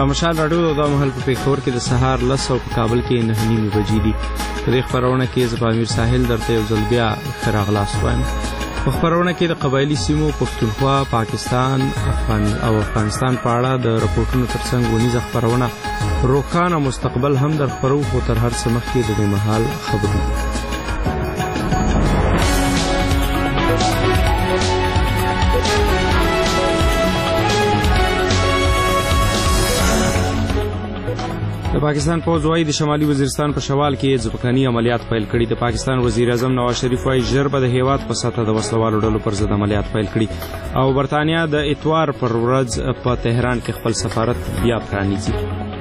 مشال راډیو دا مهال په پېښور کې د سهار 10 او په کابل کې 9:30 بجې دي. په دې خپرونه کې زه امیر ساحل درته یو ځل بیا ښه راغلاست وایم. په خپرونه کې د قبایلي سیمو پښتونخوا، پاکستان او افغانستان په اړه د راپورټونو ترڅنګ ونیزه خپرونه روښانه مستقبل هم در خپرو، خو تر هر څه مخکې د دې مهال خبرونه. د پاکستان پوځ وايي د شمالي وزیرستان په شوال کې ځمکني عملیات پیل کړي. د پاکستان وزیر اعظم نواز شریف وايي ژر به د هیواد په سطحه د وسلوالو ډلو پر ضد عملیات پیل کړي او برطانیه د اتوار پر ورځ په تهران کې خپل سفارت بیا پرانیزي.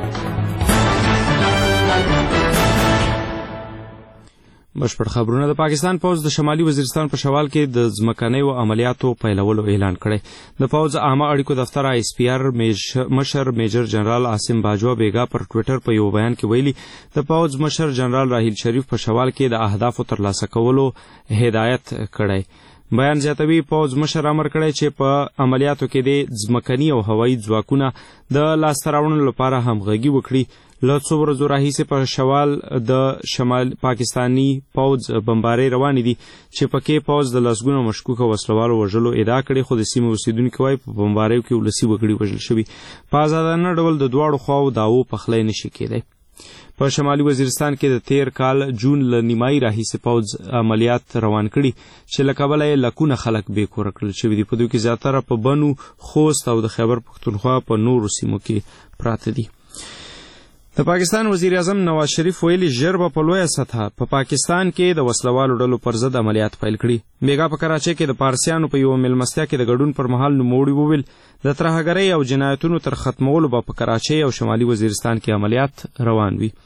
بشپړ خبرونه. د پاکستان پوځ د شمالي وزیرستان په شوال کې د ځمکنیو عملیاتو پیلولو اعلان کړی. د پوځ عامه اړیکو دفتر ISPR مشر میجر جنرال عاصم باجوه بیګا پر ټویټر په یو بیان کې ویلي د پوځ مشر جنرال راحیل شریف په شوال کې د اهدافو ترلاسه کولو هدایت کړی. بیان زیاتوي پوځ مشر امر کړی چې په عملیاتو کې د ځمکني او هوایي ځواکونه د لاسته راوړنو لپاره همغږي وکړي. له څو ورځو راهیسې په شوال د شمال پاکستاني پوځ بمبارۍ روانې دي چې پکې پوځ د لسګونو مشکوکه وسلوالو وژلو ادعا کړې، خو د سیمې اوسیدونکي وایي په بمباریو کې ولسي وګړي وژل شوي. په ازادانه ډول د دواړو خواو دعوو پخلی نشي کېدی. په شمالي وزیرستان کې د تیر کال جون له نیمایي راهیسې پوځ عملیات روان کړي چې له کبله یې لکونه خلک بې کوره کړل شوي دي. په دوی کې زیاتره په بنو، خوست او د خیبر پښتونخوا په نورو سیمو کې پراته دي. د پاکستان وزیر اعظم نواز شریف ویلي ژر به په لویه سطحه په پاکستان کې د وسلوالو ډلو پر ضد عملیات پیل کړي. بیګا په کراچۍ کې د پارسیانو په یوه میلمستیا کې د ګډون پر مهال نوموړي وویل د ترهګرۍ او جنایتونو تر ختمولو به په کراچۍ او شمالي وزیرستان کې عملیات روان وي.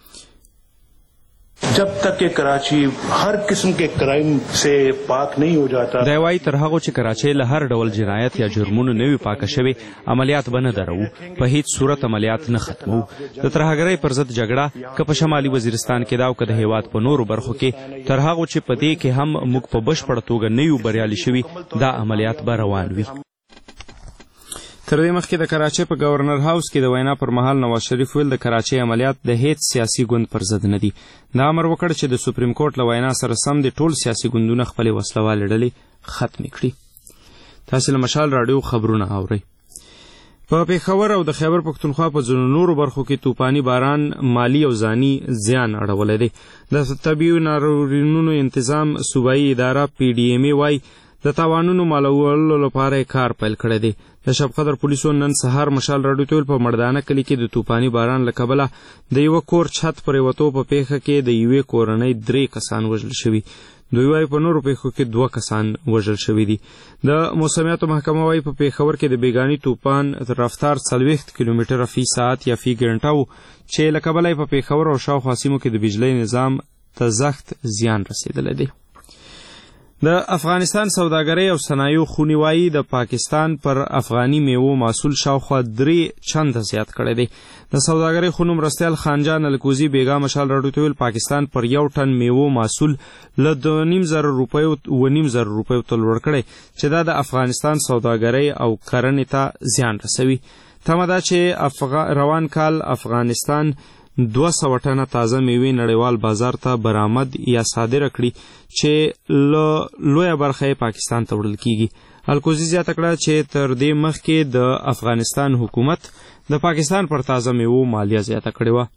जब तक कि कराची हर किस्म के क्राइम से पाक नहीं हो जाता. دا وايي تر هغه چې کراچۍ له هر ډول جنایت یا جرمونو نه وي پاکه شوې عملیات به نه درو، په هیڅ صورت عملیات نه ختمو. د ترهګرۍ پر ضد جګړه که په شمالي وزیرستان کې دا او که د هیواد په نورو برخو کې تر هغه چې په دې کې هم موږ په بشپړه توګه نه یو بریالي شوي دا عملیات به روان وي. تر دې مخکې د کراچۍ په گورنر هاوس کې د وینا پر مهال نواز شریف ویل د کراچۍ عملیات د هیڅ سیاسي ګوند پر ضد نه دي. دا امر وکړ چې د سپریم کورټ له وینا سره سم د ټول سیاسي ګوندونه خپلې وسلوالې ډلې ختمې کړي. تاسې له مشال راډیو خبرونه اورئ. په پېښور او د خیبر پښتونخوا په ځینو نورو برخو کې طوفاني باران مالي او ځاني زیان اړولی دی. د طبیعي ناورینونو انتظام صوبایي اداره PDMA وايي د تاوانونو مالولو لپاره کار پیل کړی دی. د شب قدر پولیسو نن سهار مشال راډیو ته په مردانه کلي کې د طوفاني باران له کبله د یوه کور چھت پرېوتو په پیښه کې د یوې کورنۍ 3 کسان وژل شوي. دوی وايي په نورو پیښو کې 2 کسان وژل شوي دي. د موسمیاتو محکمه وايي په پېښور کې د بیګاني طوفان رفتار 40 کیلومتره فی ساعت یا فی ګنټه و چې له کبله په پېښور او شاوخوا سیمو کې د بجلۍ نظام ته سخت زیان رسېدلی دی. د افغانستان سوداګرۍ او صنایعو خونې وايي د پاکستان پر افغاني میوو محصول شاوخوا 3 چنده زیات کړی دی. د سوداګرۍ خونو مرستیال خانجان الکوزي بیګا مشال راډیو ته ویل پاکستان پر 1 ټن میوو محصول له 2.5 روپیو ته لوړ کړی چې دا د افغانستان سوداګرۍ او کرنې ته زیان رسوي. تمه ده چې روان کال افغانستان 200 ټنه تازه میوې نړیوال بازار ته برآمد یا صادره کړي چې لویه برخه یې پاکستان ته وړل کیږي. الکوزي زیاته کړه چې تر دې مخکې د افغانستان حکومت د پاکستان پر تازه میوو مالیه زیاته کړې وه.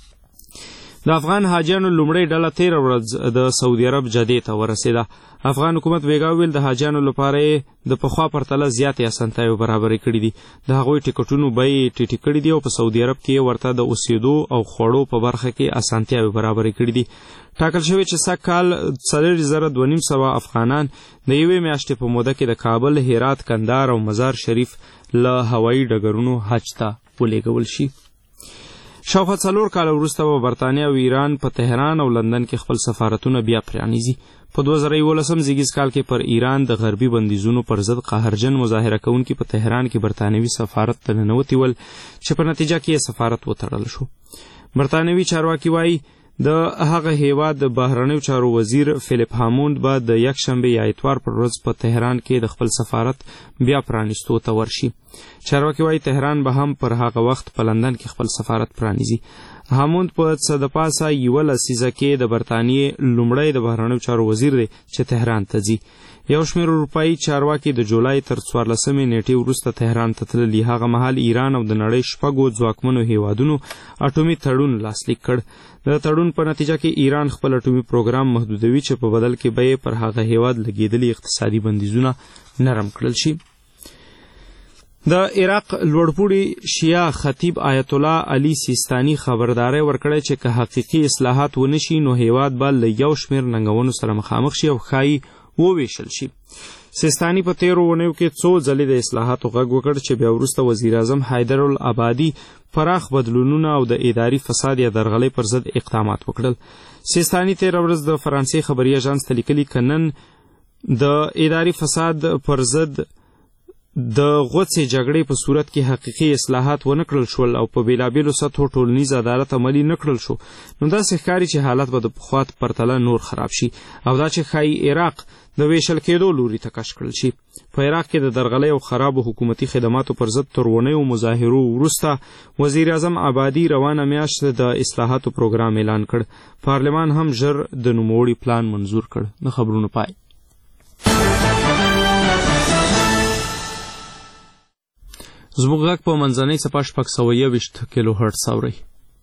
د افغان حاجیانو لومړۍ ډله 13 ورځ د سعودي عرب جدې ته ورسېده. افغان حکومت بیګا ویل د حاجیانو لپاره د پخوا پرتله زیاتې اسانتیاوې برابرې کړي دي. د هغوی ټکټونو بیې ټیټې کړي دي او په سعودي عرب کې ورته د اوسېدو او خوړو په برخه کې اسانتیاوې برابرې کړي دي. ټاکل شوی چې سږ کال 4,200 افغانان د یوې میاشتې په موده کې د کابل، هرات، کندهار او مزار شریف له هوایي ډګرونو حج ته ولېږول شي. شاوخوا 4 کاله وروسته به برطانیه او ایران په تهران او لندن کې خپل سفارتونه بیا پرانیزي. په 2011 زیږیز کال کې پر ایران د غربي بندیزونو پر ضد قهرجن مظاهره کوونکي په تهران کې برطانوي سفارت ته ننوتي ول چې په نتیجه کې یې سفارت وتړل شو. برطانوي چارواکي وایي د هغه هیواد د بهرنیو چارو وزیر فیلیپ هاموند به د یکشنبه یا اتوار پر ورځ په تهران کې د خپل سفارت بیا پرانیستو ته ورشي. چارواکي وایي تهران به هم پر هغه وخت په لندن کې خپل سفارت پرانیزي. هاموند په څه د پاسه 11 لسیزه کې د برطانیې لومړی د بهرنیو چارو وزیر دی چې تهران ته ځي. یو شمېر اروپایي چارواکي د جولای تر 14 نیټې وروسته تهران ته تللي. هغه مهال ایران او د نړۍ 6 ځواکمنو هیوادونو اټومي تړون لاسلیک کړ. د تړون په نتیجه کې ایران خپل اټومي پروګرام محدودوي چې په بدل کې به پر هغه هیواد لګېدلي اقتصادي بندیزونه نرم کړل شي. د عراق لوړپوړي شیعه خطیب آیت الله علي سیستاني خبرداری ورکړی چې که حقیقي اصلاحات ونشي نو هیواد به له یو شمېر ننګونو سره مخامخ شي او ښایي وویشل شي. سیستاني په تیرو اونیو کې څو ځلې د اصلاحاتو غږ وکړ چې بیا وروسته وزیر اعظم حیدر العبادي پراخ بدلونونه او د اداري فساد یا درغلۍ پر ضد اقدامات وکړل. سیستاني تیره ورځ د فرانسې خبري اژانس ته لیکلي که نن د اداري فساد پر ضد د غوڅې جګړې په صورت کې حقیقي اصلاحات ونه کړل شول او په بیلابیلو سطحو ټولنیز عدالت عملي نه کړل شو نو داسې ښکاري چې حالت به د پخوا په پرتله نور خراب شي او دا چې ښایي عراق د ویشل کېدو لوري ته کش کړل شي. په عراق کې د درغلۍ او خرابو حکومتي خدماتو پر ضد تر اونیو مظاهرو وروسته وزیر اعظم عبادي روانه میاشت د اصلاحاتو پروګرام اعلان کړ. پارلمان هم ژر د نوموړي پلان منظور کړ. د خبرونو پای. زموږ غږ په منځنۍ څپه 621 کیلو هرټز اورئ.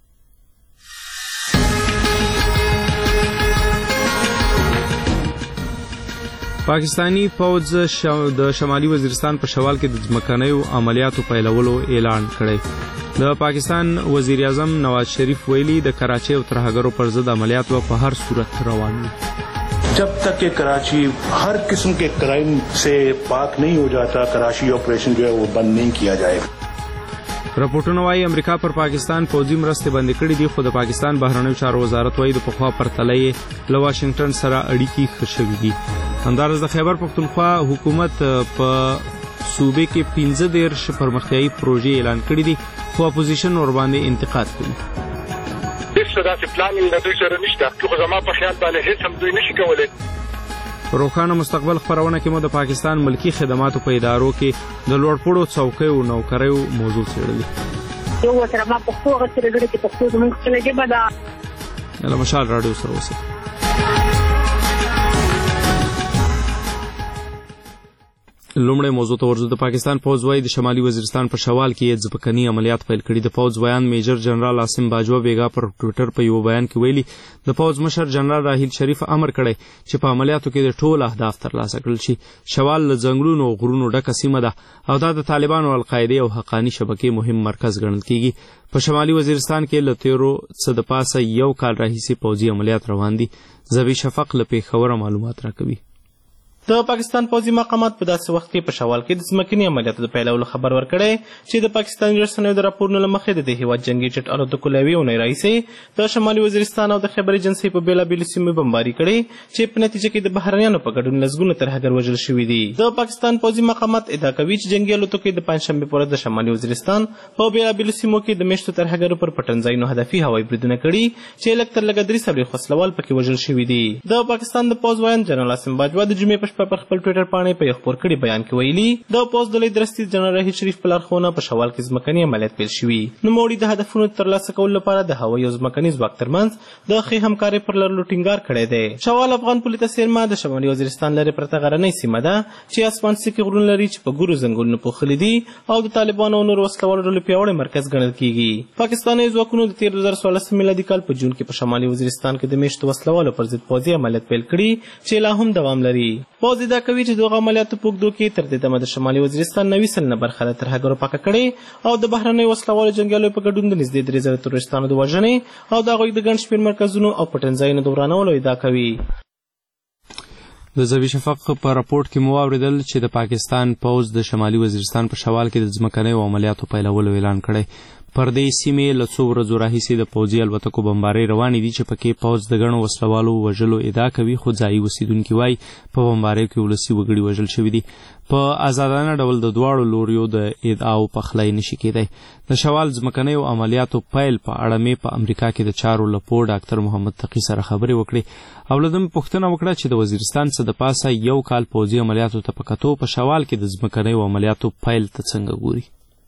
پاکستانی پوځ د شمالي وزیرستان په شوال کې د ځمکنیو عملیاتو پیلولو اعلان کړی. د پاکستان وزیر اعظم نواز شریف ویلي د کراچۍ او ترهګرو پر ضد عملیات په هر صورت روان وي. जब तक कि कराची हर किस्म के क्राइम से पाक नहीं हो जाता कराची ऑपरेशन जो है वो बंद नहीं किया जाएगा. راپورټونه وايي امریکا پر پاکستان پوځي مرستې بندې کړې دي خو د پاکستان بهرنیو چارو وزارت وايي د پخوا پرتله یې له واشنگټن سره اړیکې ښه شوي دي. همداراز د خیبر پښتونخوا حکومت په صوبې کې 15 پرمختیایي پروژې اعلان کړې دي خو اپوزیشن ورباندې انتقاد کوي. هیڅ داسې پلان د دوی سره نشته خو زما په خیال باندې هیڅ هم دوی نشي کولی. روښانه مستقبل خبرونه کې مو د پاکستان ملکی خدماتو په ادارو کې د لوړپوړو څوکیو نوکریو موضوع څېړلې. یو سره ما پښتو غوښتل غواړي چې پښتو زموږ خپله ژبه ده. له مشال راډیو سره اوسئ. لومړی موضوع ته ورځو. د پاکستان پوځ وايي د شمالي وزیرستان په شوال کې یې ځمکني عملیات پیل کړي. د پوځ بیان میجر جنرال عاصم باجوه بیګا پر ټویټر په یو بیان کې ویلي د پوځ مشر جنرال راحیل شریف امر کړی چې په عملیاتو کې د ټول اهداف ترلاسه کړل شي. شوال له ځنګلونو او غرونو ډکه سیمه ده او دا د طالبانو او القاعدې او حقاني شبکې مهم مرکز ګڼل کیږي. په شمالي وزیرستان کې له تیرو څه د پاسه یو کال راهیسې پوځي عملیات روان دي. زبی شفق له پیښوره معلومات راکوي. د پاکستان پوځي مقامات په داسې وخت کې په شوال کې د ځمکني عملیاتو د پیلولو خبر ورکړی چې د پاکستاني رسنیو د راپورونو له مخې د دې هېواد جنګي جټ الوتکو له یوې اونۍ راهیسې د شمالي وزیرستان او د خیبر ایجنسۍ په بېلابېلو سیمو بمباري کړې چې په نتیجه کې د بهرنیانو په ګډون لسګونه ترهګر وژل شوي دي. د پاکستان پوځي مقامات ادعا کوي چې جنګي الوتکو د پنجشنبې په ورځ د شمالي وزیرستان په بېلابېلو سیمو کې د میشتو ترهګرو پر پټنځایونو هدفي هوایي بریدونه کړي چې لږ تر لږه 3 خسلوال پکې وژل شوي دي. د پاکستان د پوځ وایان جنرال عاصم باجوه د جمعې په شپه پر خپل ټویټر په یو خپور کړي بیان کې ویلي د پوځ د لوی درستي جنرال راحیل شریف په لارښوونه په شوال کې ځمکني عملیات پیل شوي. نوموړي د هدفونو ترلاسه کولو لپاره د هوایي او ځمکني ځواک ترمنځ د ښې همکارۍ پر لرلو ټینګار کړی دی. شوال افغان پولې ته څیرمه د شمالي وزیرستان لرې پرته غرنۍ سیمه ده چې اسمان سیکې غرونه لري چې په ګورو ځنګلونو پوښلي دي او د طالبانو او نورو وسلوالو ډلو پیاوړی مرکز ګڼل کیږي. پاکستاني ځواکونو د تیر 2014 میلادي کال په جون کې په شمالي وزیرستان کې د میشتو وسلوالو پر ضد پوځي عملیات پیل کړي چې لا هم دوام لري. پوځ ادعا کوي چې دغه عملیاتو په اوږدو کې تر دې دمه د شمالي وزیرستان 90 سلنه برخه د ترهګرو پاکه کړې او د بهرنیو وسلوالو جنګیالیو په ګډون د نږدې 3000 تروریستانو د وژنې او د هغوی د ګڼ شمېر مرکزونو او پټنځایونو د ورانولو ادعا کوي. د زبی شفق په راپورټ کې مو واورېدل چې د پاکستان پوځ د شمالي وزیرستان په شوال کې د ځمکنیو عملیاتو پیلولو اعلان کړی. پر دې سیمې له څو ورځو راهیسې د پوځي الوتکو بمبارۍ روانې دي چې پکې پوځ د ګڼو وسلوالو وژلو ادعا کوي، خو ځایي اوسیدونکي وایي په بمباریو کې ولسي وګړي وژل شوي دي. په ازادانه ډول د دواړو لوریو د ادعاو پخلی نشي کېدی. د شوال ځمکنیو عملیاتو پیل په اړه مې په امریکا کې د چارو لپو ډاکټر محمد تقي سره خبرې وکړې او له ده مې پوښتنه وکړه چې د وزیرستان څه د پاسه یو کال پوځي عملیاتو ته په کتو په شوال کې د ځمکنیو عملیاتو پیل ته څنګه ګوري.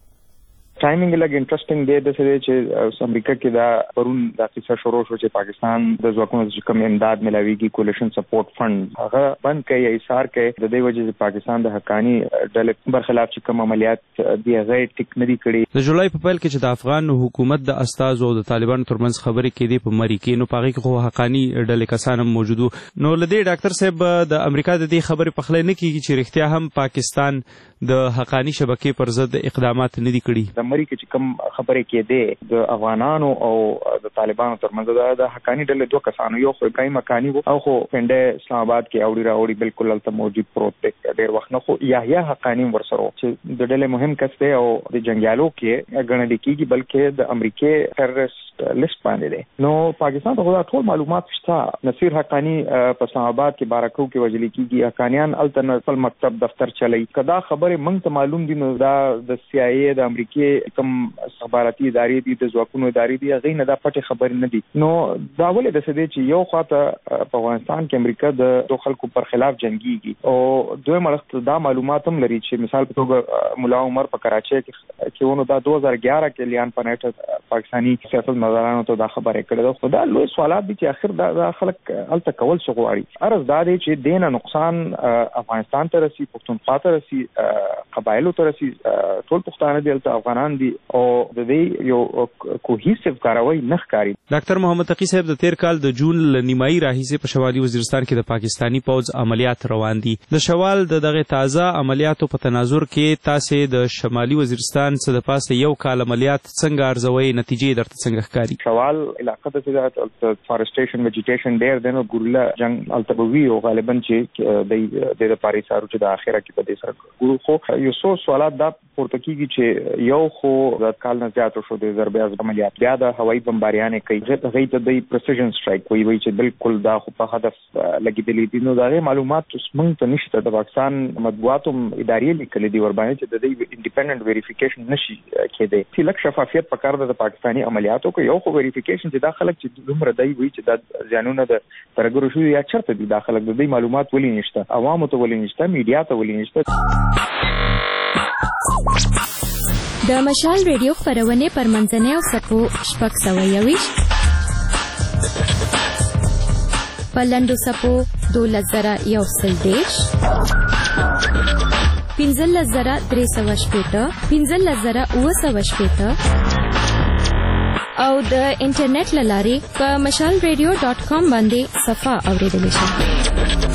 ټایمینګ لږ انټرسټینګ دی داسې دی چې امریکا کې دا پرون دا کیسه شروع شو چې پاکستان د ځواکونو چې کوم امداد ملاویږي کولیشن سپورټ فند هغه بند کوي یا ایثار کوي د دې وجې چې پاکستان د حقاني ډلې برخلاف چې کوم عملیات دی هغه ټیک نه دي کړي. د جولای په پیل کې چې د افغان حکومت د استازو او د طالبانو ترمنځ خبرې کېدې په مری کې، نو په هغې کې خو حقاني ډلې کسان هم موجود وو. نو له دې ډاکټر صاحب د امریکا د دې خبرې پخلی نه کېږي چې رښتیا هم پاکستان د حقاني شبکې پر ضد اقدامات نه دي کړي. د مری کې چې کوم خبرې کېدې د افغانانو او د طالبانو ترمنځ د حقاني ډلې دوه کسانو، یو خو ابراهیم حقاني او خو پنډه اسلام آباد کې اوړي راوړي بالکل هلته موجود پروت دی ډېر وخت نه، خو یحیی حقاني ورسره چې د ډلې مهم کس دی او د جنګیالو کې ګڼل کېږي بلکې د امریکې ټرریسټ لیست باندې دی. نو پاکستان ته خو ټول معلومات شته. نصیر حقاني په اسلام آباد کې بارکو کې وژل کېږي، حقانیان هلته خپل مکتب دفتر چلی. کدا خبرې موږ ته معلوم دي نو دا د سی آی ای د امریکې کوم استخباراتي ادارې دي، د ځواکونو ادارې دي، هغې نه دا پټې خبرې نه دي. نو دا ولې داسې دی چې یو خواته په افغانستان کې امریکا د دو خلکو پر خلاف جنګیږي او دویم اړخ دا معلومات هم لري چې مثال په توګه ملا عمر په کراچۍ کې ونه دا 2011 کې لیان پنیټ پاکستاني سیاست مدارانو ته دا خبرې کړې ده. خو دا لوی سوالات دي چې آخر دا خلک هلته کول څه غواړي. عرض دا دی چې دینه نقصان افغانستان ته رسي، پښتونخوا ته رسي، قبایلو ته رسي، ټول پښتانه دي هلته افغانان دي او د دې یو کوهیسیو کاروي نه ښکاري. ډاکټر محمد تقي صاحب د تیر کال د جون له نیمایي راهیسې په شمالي وزیرستان کې د پاکستاني پوځ عملیات روان دي. د شوال د دغه تازه عملیاتو په تناظر کې تاسې د شمالي وزیرستان څه د پاسه یو کال عملیات څنګه ارزوئ، نتیجې درته څنګه ښکاري؟ شوال علاقه ته فارسټیشن ویجیټیشن ډېر دی نو ګوریلا جنګ هلته به وي او غالبا چې د دپارې څارو چې د آخره کې په دې سره ګورو. خو یو څو سوالات دا پورته کېږي چې یو خو د کال نه زیاتو شو د ضربې عملیات، بیا د هوایي بمباریانې کوي، هغې ته د پرسیژن سټرایک وایي چې بالکل دا خو په هدف لګېدلي دي. نو د هغې معلومات موږ ته نشته. د پاکستان مطبوعاتو ادارې لیکلي دي ورباندې چې د دې انډیپینډنټ ویریفیکیشن نشي کېدی. چې لږ شفافیت پکار ده د پاکستاني عملیاتو کې. یو خو ویریفیکیشن چې دا خلک چې دومره دی وایي چې دا زیانونه د ترګرو شوي یا چېرته دي دا خلک، د دې معلومات ولې نشته، عوامو ته ولې نشته، میډیا ته ولې نشته. د مشال ریډیو خپرونې پر منځنۍ او سپو 621 په لنډو سپو 12110 15360 15960 او د انټرنیټ له لارې په mashalradio.com باندې صفحه اوریدلی شئ.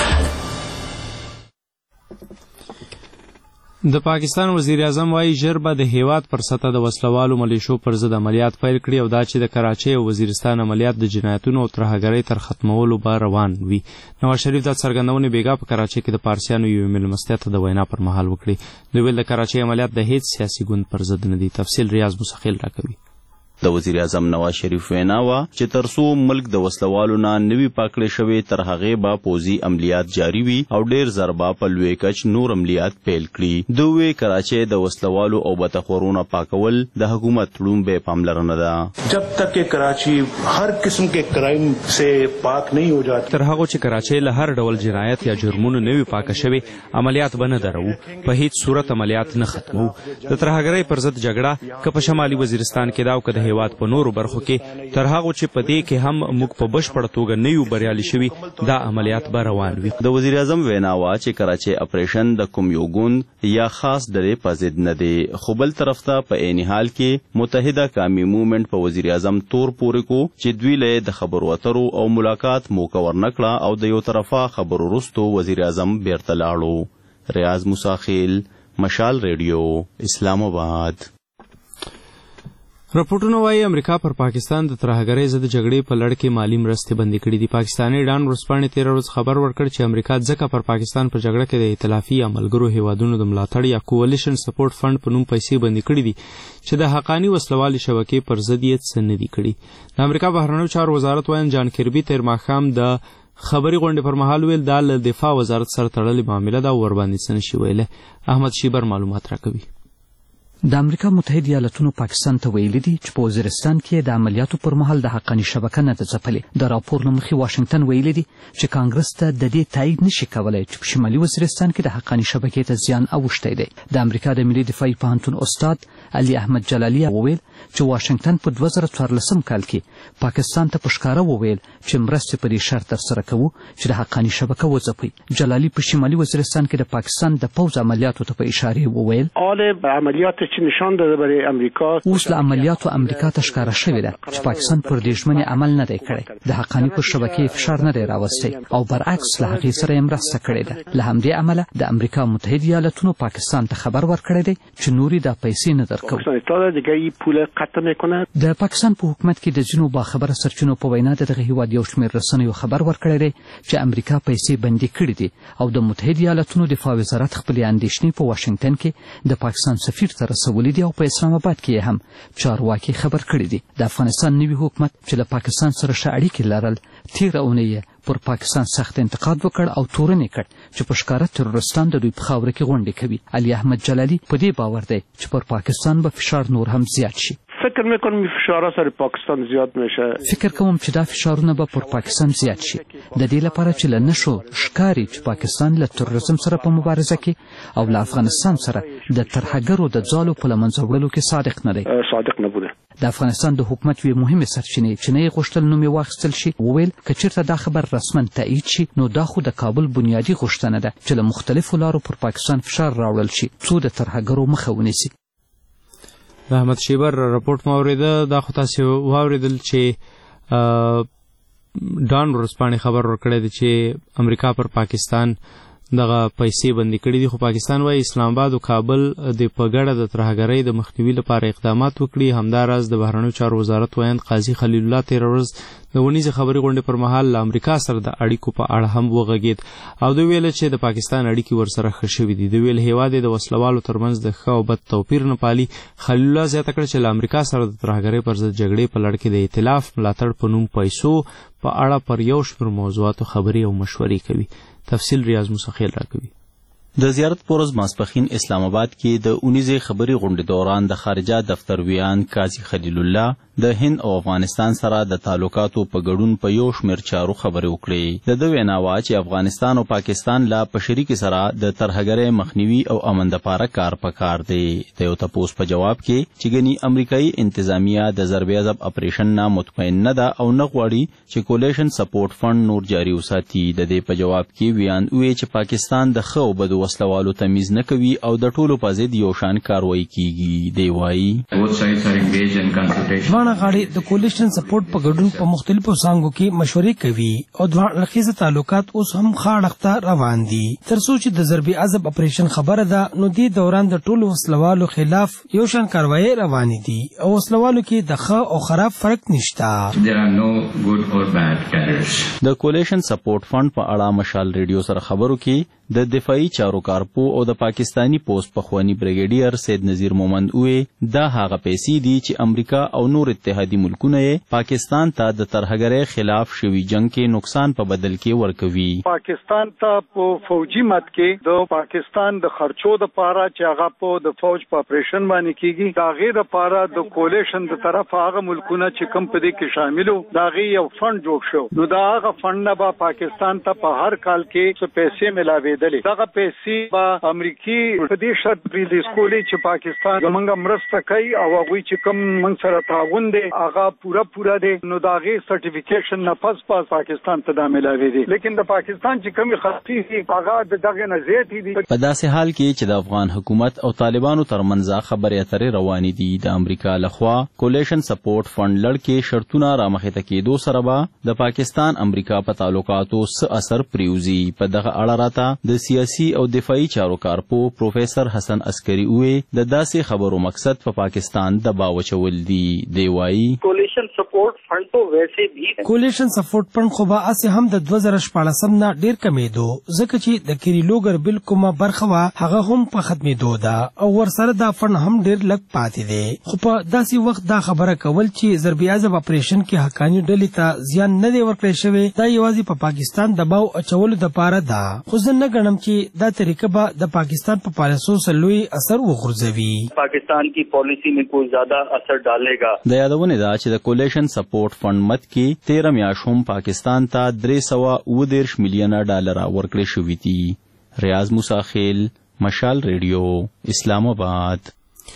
د پاکستان وزیر اعظم وايي ژر به د هیواد پر سطح د وسلوالو ملیشو پر ضد عملیات پیل کړي او دا چې د کراچۍ او وزیرستان عملیات د جنایتونو او ترهګرۍ تر ختمولو به روان وي. نواز شریف دا څرګندونې بیګا په کراچۍ کې د پارسیانو یوې مېلمستیا ته د وینا پر مهال وکړې. دوی ویل د کراچۍ عملیات د هیڅ سیاسي ګوند پر ضد نه دي. تفصیل ریاض مستقل راکوي. د وزیر اعظم نواز شریف وینا وه چې تر څو ملک د وسلوالو نه نوي پاکړې شوې تر هغې به پوځي عملیات جاري وي او ډېر زر به په لوی کچ نور عملیات پیل کړي. دوی ویې کراچۍ د وسلوالو او بتخورونو پاکول د حکومت لومړۍ پاملرنه ده. जब तक कि कराची हर किस्म के क्राइम से पाक नहीं हो जाता تر هغه چې کراچۍ له هر ډول جنایت یا جرمونو نوي پاکه شوې عملیات به نه درو، په هیڅ صورت عملیات نه ختمو. د ترهګرۍ پر ضد جګړه که په شمالي وزیرستان کې دا او که د هیواد په نورو برخو کې تر هغو چې په دې کې هم موږ په بشپړه توګه نه یو بریالي شوي، دا عملیات به روان وي. د وزیر اعظم وینا وه چې کراچۍ اپریشن د کوم یو ګوند یا خاص ډلې په ضد نه دی، خو بل طرف ته په عین حال کې متحده قومي موومنټ په وزیر اعظم تور پورې کو چې دوی له د خبرو اترو او ملاقات موقع ورنکړه او د یو طرفه خبرو وروستو وزیر اعظم بیرته لاړو. ریاض موسی خیل، مشال ریډیو، اسلام آباد. راپورټونه وايي امریکا پر پاکستان د ترهګرۍ ضد جګړې په لړ کې مالي مرستې بندي کړې دي. پاکستاني ډان ورځپاڼې تېره ورځ خبر ورکړ چې امریکا ځکه پر پاکستان په جګړه کې د ائتلافي یا ملګرو هیوادونو د ملاتړ یا کولیشن سپورټ فند په نوم پیسې بندي کړې دي چې د حقاني وسلوالې شبکې پر ضد یې څه نه دي کړي. د امریکا بهرنیو چارو وزارت وایي جان کربي تېر ماښام د خبري غونډې پر مهال ویل دا له دفاع وزارت سره تړلې معامله ده او ورباندې څه نشي ویلی. احمد شیبر معلومات راکوي. د امریکا متحده ایالاتونو پاکستان ته ویلي دي چې په وزیرستان کې د عملیاتو پر مهال د حقاني شبکه نه ده ځپلې. د راپور له مخې واشنګټن ویلي دي چې کانګرس ته د دې تایید نشي کولی چې په شمالي وزیرستان کې د حقاني شبکې ته زیان اوښتی دی. د امریکا د ملي دفاعي پوهنتون استاد علي احمد جلالي وویل چې واشنګټن په 2014 کال کې پاکستان ته په ښکاره وویل چې مرستې په دې شرط ترسره کوو چې د حقاني شبکه وځپوي. جلالي په شمالي وزیرستان کې د پاکستان د پوځ عملیاتو ته په اشارې وویل عملیات چې نشان داده برای امریکا اوس له عملیاتو امریکا ته ښکاره شوې ده چې پاکستان پر دې ژمنې عمل نه دی کړی. د حقاني پر شبکې فشار نه دی راوستی او برعکس له هغې سره یې مرسته کړې ده. له همدې امله د امریکا متحده ایالاتونو پاکستان ته خبر ورکړی دی چې نورې دا پیسې نه درکوو. د پاکستان په حکومت کې د ځینو باخبره سرچینو په وینا د دغه هیواد یو شمېر رسنیو خبر ورکړی دی چې امریکا پیسې بندي کړي دي او د متحده ایالاتونو دفاع وزارت خپلې اندېښنې په واشنګټن کې د پاکستان سفیر ته رسولي دي او په اسلام آباد کې هم چارواکي خبر کړي دي. د افغانستان نوي حکومت چې له پاکستان سره ښه اړیکې لرل تېره اونۍ پر پاکستان سخت انتقاد وکړ او تورنې کړ چې په ښکاره تروریستان د دوی په خاوره کې غونډې کوي. علي احمد جلالي په دې باور دی چې پر پاکستان به فشار نور هم زیات شي. فکر میکنم فشارها سر پاکستان زیاد میشه. فکر کوم چې دا فشارونه به پر پاکستان زیات شي د دې لپاره چې له نشو ښکاري چې پاکستان له تروریزم سره په مبارزه کې او له افغانستان سره د ترهګرو د ځالو په له منځه وړلو کې صادق نه دی. صادق نه بوده. د افغانستان د حکومت یوې مهمې سرچینې چې نه یې غوښتل نوم یې واخیستل شي وویل که چېرته دا خبر رسما تایید شي نو دا خو د کابل بنیادي غوښتنه ده چې له مختلفو لارو پر پاکستان فشار راوړل شي څو د ترهګرو مخه ونیسي. د احمد شیبر راپورټ ما اورېده. دا خو تاسې واورېدل چې ډان ورځپاڼې خبر ورکړی دی چې امریکا پر پاکستان دغه پیسې بندي کړي دي خو پاکستان وايي اسلام آباد او کابل د په ګډه د ترهګرۍ د مخنیوي لپاره اقدامات وکړي. همداراز د بهرنیو چارو وزارت وایند قاضي خلیل الله تېره ورځ د ونیزې خبري غونډې پر مهال له امریکا سره د اړیکو په اړه هم وغږېد او دوی ویل چې د پاکستان اړیکې ورسره ښه شوي دي. دوی ویل هیواد یې د وسلوالو ترمنځ د ښه او بد توپیر نه پالي. خلیل الله زیاته کړه چې له امریکا سره د ترهګرۍ پر ضد جګړې په لړ کې د ائتلاف ملاتړ په نوم پیسو په اړه پر یو شمېر موضوعاتو خبرې او مشورې کوي. تفصیل ریاض موسخیل راکوي. د زیارت پورز ماسپخین اسلام آباد کې د 19 خبري غونډې دوران د خارجه دفتر ویان قاضي خلیل الله د هند او افغانستان سره د تعلقاتو په ګډون په یو شمېر چارو خبرې وکړې. د وینا وا چې افغانستان او پاکستان لا په شریک سره د ترهګرۍ مخنیوي او امن دپاره کار پکار دی. د یو تپوس په جواب کې چې ګني امریکایي انتظامیه د ضرب عضب اپریشن نه مطمئن نه ده او نه غواړي چې کولیشن سپورټ فند نور جاری وساتي. د دې په جواب کې ویان وی چې پاکستان د ښه او بدو وسلوالو تمیز نه کوي او د ټولو په ضد یو شان کاروایی کیږي. دی وایي غاړي د کولیشن سپورټ په ګډون په مختلفو څانګو کې مشورې کوي او دوه اړخیزه تعلقات اوس هم ښه اړخ روان دي. تر څو چې د ضرب عضب اپریشن خبره ده نو دې دوران د ټولو وسلوالو خلاف یو شان کاروایی روانې دي او وسلوالو کې د ښه او خراب فرق نشته. د کولیشن سپورټ فند په اړه مشال ریډیو سره خبرو کې د دفاعي چارو کارپو او د پاکستانی پوسټ پخوانی بریګیډیر سید نذیر مومند وې دا هغه پیسې دي چې امریکا او نور اتحادي ملکونه پاکستان ته د ترهګرۍ خلاف شوی جنگ کې نقصان په بدل کې ورکوي. پاکستان ته په فوجي مت کې د پاکستان د خرچو د پاره چې هغه په د فوج په اپریشن باندې کیږي دا غیر د پاره د کولیشن د طرف هغه ملکونه چې کم په دې کې شاملو دا غي یو فند جوړ شو نو دا هغه فند نه به پاکستان ته په هر کال کې څه پیسې ملاوي دغه پیسې به امریکای په دې شرط ریلیز کولی چې پاکستان زمونږ مرسته کوي او هغوی چې کوم موږ سره تعاون دی هغه پوره دی نو د هغې سرټیفیکیشن نه پس پاکستان ته دا ملاوي دي لیکن د پاکستان چې کومې خرچې دي هغه د دغې نه زیاتې دي. په داسې حال کې چې د افغان حکومت او طالبانو ترمنځ خبرې اترې روانې دي د امریکا لخوا کولیشن سپورټ فند لړ کې شرطونه رامخته کېدو سره به د پاکستان امریکا په تعلقاتو څه اثر پریوزي. په دغه اړه راته د سیاسي او دفاعي چارو کارپو پروفیسر حسن عسکری وې د داسې خبرو مقصد په پاکستان دباو چول دي. دی وایي کولیشن سپورټ فند تو ویسے بھی کولیشن سپورټ فند خو به اسه هم د 2014 نه ډیر کمیدو ځکه چې د کریلوګر بل کومه برخه وا هغه هم په ختمېدو ده او ورسره دا فند هم ډیر لږ پاتې دی. خو په داسې وخت دا خبره کول چې ضربي عضب اپریشن کې حقانی ډلې ته زیان نه دی ورکړی شوی دا یوازې په پاکستان دباو اچولو دپاره ده. خو زه نه ګڼم چې دا طریقه به د پاکستان په پالیسو سره لوی اثر وغورځوي. پاکستان کی پالیسی میں کوئی زیادہ اثر ڈالے گا. د یادونه ده چې د کولیشن سپورټ فند مت کې 13 میاشت هم پاکستان ته 319 میلیونه ډالر ورکړي شوي دي. ریاض موسی خیل، مشال ریډیو، اسلام آباد.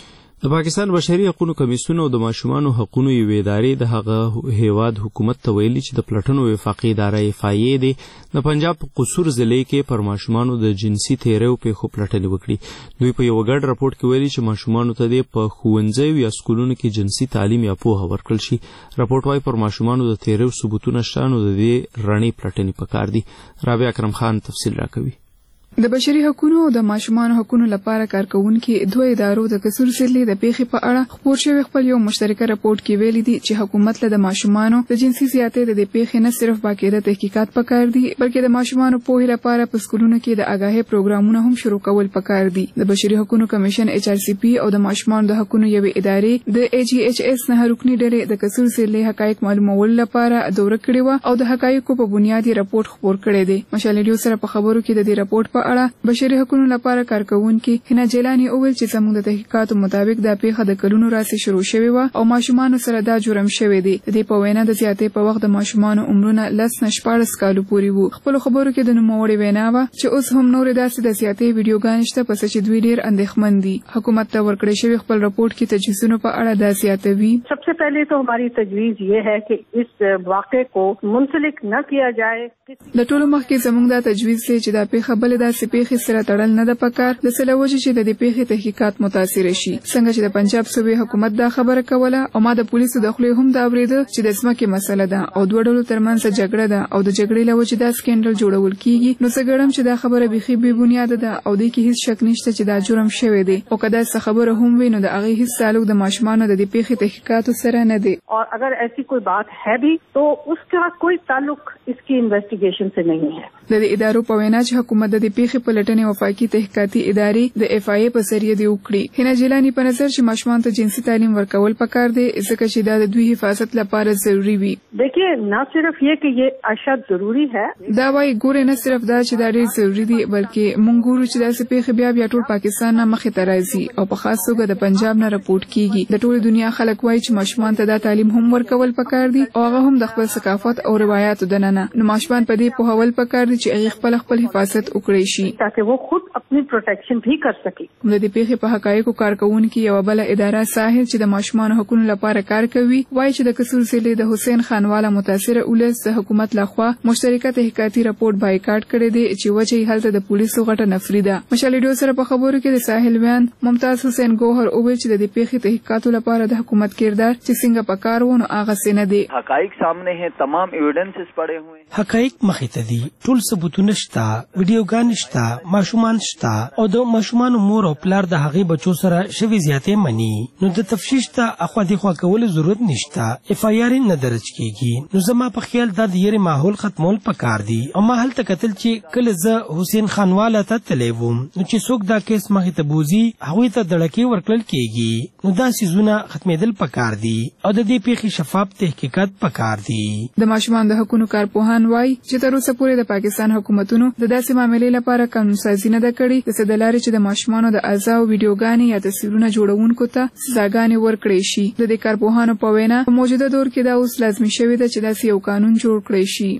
د پاکستان بشري حقوقو کمیسیون او د ماشومانو حقوقو یوې ادارې د هغه هیواد حکومت ته ویلي چې د پلټنو وفاقي اداره FIA دی د پنجاب په قصور ضلع کې پر ماشومانو د جنسي تیریو پیښو پلټنې وکړي. دوی په یو ګډ راپورټ کې ویلي چې ماشومانو ته د په ښوونځیو یا سکولونو کې جنسي تعلیم یا پوهه ورکړل شي. راپورټ وايي پر ماشومانو د تیریو ثبوتونه شته نو د دې رڼې پلټنې پکار دي. رابعه اکرم خان تفصیل راکوي. د بشري حقوقو او د ماشومانو حقوقو لپاره کارکونکو دوه ادارو د قصور ضلع د پیښې په اړه خبر شوی خپل یو مشترکه راپورټ کې ویلي دي چې حکومت له د ماشومانو د جنسي زیاتې د پیښې نه صرف باقاعده تحقیقات پکار دي بلکې د ماشومانو پوهې لپاره په سکولونو کې د آگاهۍ پروګرامونه هم شروع کول پکار دي. د بشري حقوقو کمیشن HRCP او د ماشومانو د حقوقو یوې ادارې د AGHS نه رکني ډلې د قصور ضلع حقایق معلومول لپاره دوره کړې و او د حقایقو په بنیادي راپورټ خبر کړی دی. مشال ریډیو سره په خبرو کې د دې راپورټ په اړه بشري حقوقو لپاره کارکونکو هنا جیلانی اوول چې زموږ د تحقیقاتو مطابق دا پیښه د کلونو راځي شروع شوې و او ماشومان سره دا جرم شوی دی. د دې په وینا د زیاتې په وخت د ماشومان عمرونه 10-14 کالو پورې وو. خپل خبرو کې د نوموړي وینا و چې اوس هم نور داسې د زیاتې ویډیوګانې شته پس چې دوی ډیر اندېښمن دي. حکومت ته ورکړی شوی خپل راپورټ کې تجویزونو په اړه دا زیاتوي. सबसे पहले तो हमारी तजवीज ये है कि इस वाक़े को मुंसलिक न किया जाए. د ټولو مخکې زموږ دا تجویز دی چې دا پیښه بل داسې پیښې سره تړل نه ده پکار د سلوجي چې د دې پیښې تحقیقات متاثر شي. څنګه چې د پنجاب صوبې حکومت دا خبره کوله او ما د پولیسو د خولې هم دا اورېده چې د ځمکې مسله ده او دوه ډلو ترمنځ جګړه ده او د جګړې له وجې دا سکینډل جوړول کیږي نو زه ګڼم چې دا خبره بیخي بې بنیاده ده او دې کې هیڅ شک نشته چې دا جرم شوی دی او که داسې خبره هم وي نو د هغې هیڅ تعلق د ماشومانو د دې پیښې تحقیقاتو سره نه دی. और अगर ऐसी कोई बात है भी तो उसका कोई ताल्लुक इसकी इन्वेस्टिगेशन से नहीं है. د دې ادارو په وینا چې حکومت د دې پیښې په لټنې وفاقي تحقیقاتي ادارې د FIA په ذریعه دی وکړي. هنا جیلانی په نظر چې ماشومان ته جنسي تعلیم ورکول پکار دی ځکه چې دا د دوی حفاظت لپاره ضروری وي. देखिए ना सिर्फ ये कि ये اشد ضروری है دا وايي ګوره نه صرف دا چې دا ډېر ضروری دی بلکې مونږ ګورو چې داسې پیښې بیا ټول پاکستان نه مخې ته راځي او په خاص توګه د پنجاب نه راپورټ کیږي. د ټولې دنیا خلک وايي چې ماشومان ته دا تعلیم هم ورکول پکار دي او هغه هم د خپل ثقافت او روایتو دننه. نو ماشومان په دې پوهول پکار دي چې هغه خپل حفاظت وکړي شي تاکي वो खुद अपनी प्रोटेक्शन भी कर सके. د دې پیښې په حقایقو کارکونکو یو بل اداره ساحل چې د ماشومان حقوقو لپاره کار کوي وايي چې د قصور ضلع د حسین خانواله متاثره اولس د حکومت لخوا مشترکه تحقیقاتي راپورټ بایکاټ کړی دی چې وجه هلته د پولیسو غټه نفري ده. مشال ریډیو سره په خبرو کې د ساحل بیان ممتاز حسین ګوهر اوویل چې د دې پیښې تحقیقاتو لپاره د حکومت کردار چې څنګه پکار و نو هغه څه نه دی. حقایق سامنے ہیں، تمام ایویډنسز پڑے ہوئے ہیں، حقایق مخې ته دي، ټول ثبوتونه شته، ویډیوګان شته، ماشومان شته او د ماشومان مور او پلار د هغې بچو سره شوي زیاتې مني نو د تفتیش ته اخوا دیخوا کولو ضرورت نشته. FIR نه درج کیږي. نو زما په خیال دا د یېرې ماحول ختمول پکار دي او ما هلته کتل چې کله زه حسین خانواله ته تللی وم نو چې څوک دا کیس مخې ته بوځي هغوی ته دړکې ورکړل کیږي نو دا څیزونه ختمېدل پکار دي او د دې پیښې شفاف تحقیقات پکار دي. د ماشومان د حقوقو کارپوهان وايي چې تر اوسه پورې د پاکستان حکومتونو د داسې معاملې لپاره قانونسازي نه ده کړې د څه د لارې چې د ماشومانو د اعضاو ویډیوګانې یا تصویرونه جوړونکو ته سزاګانې ورکړی شي. د دې کارپوهانو په وینا په موجوده دور کې دا اوس لازمي شوی ده چې داسې یو قانون جوړ کړی شي.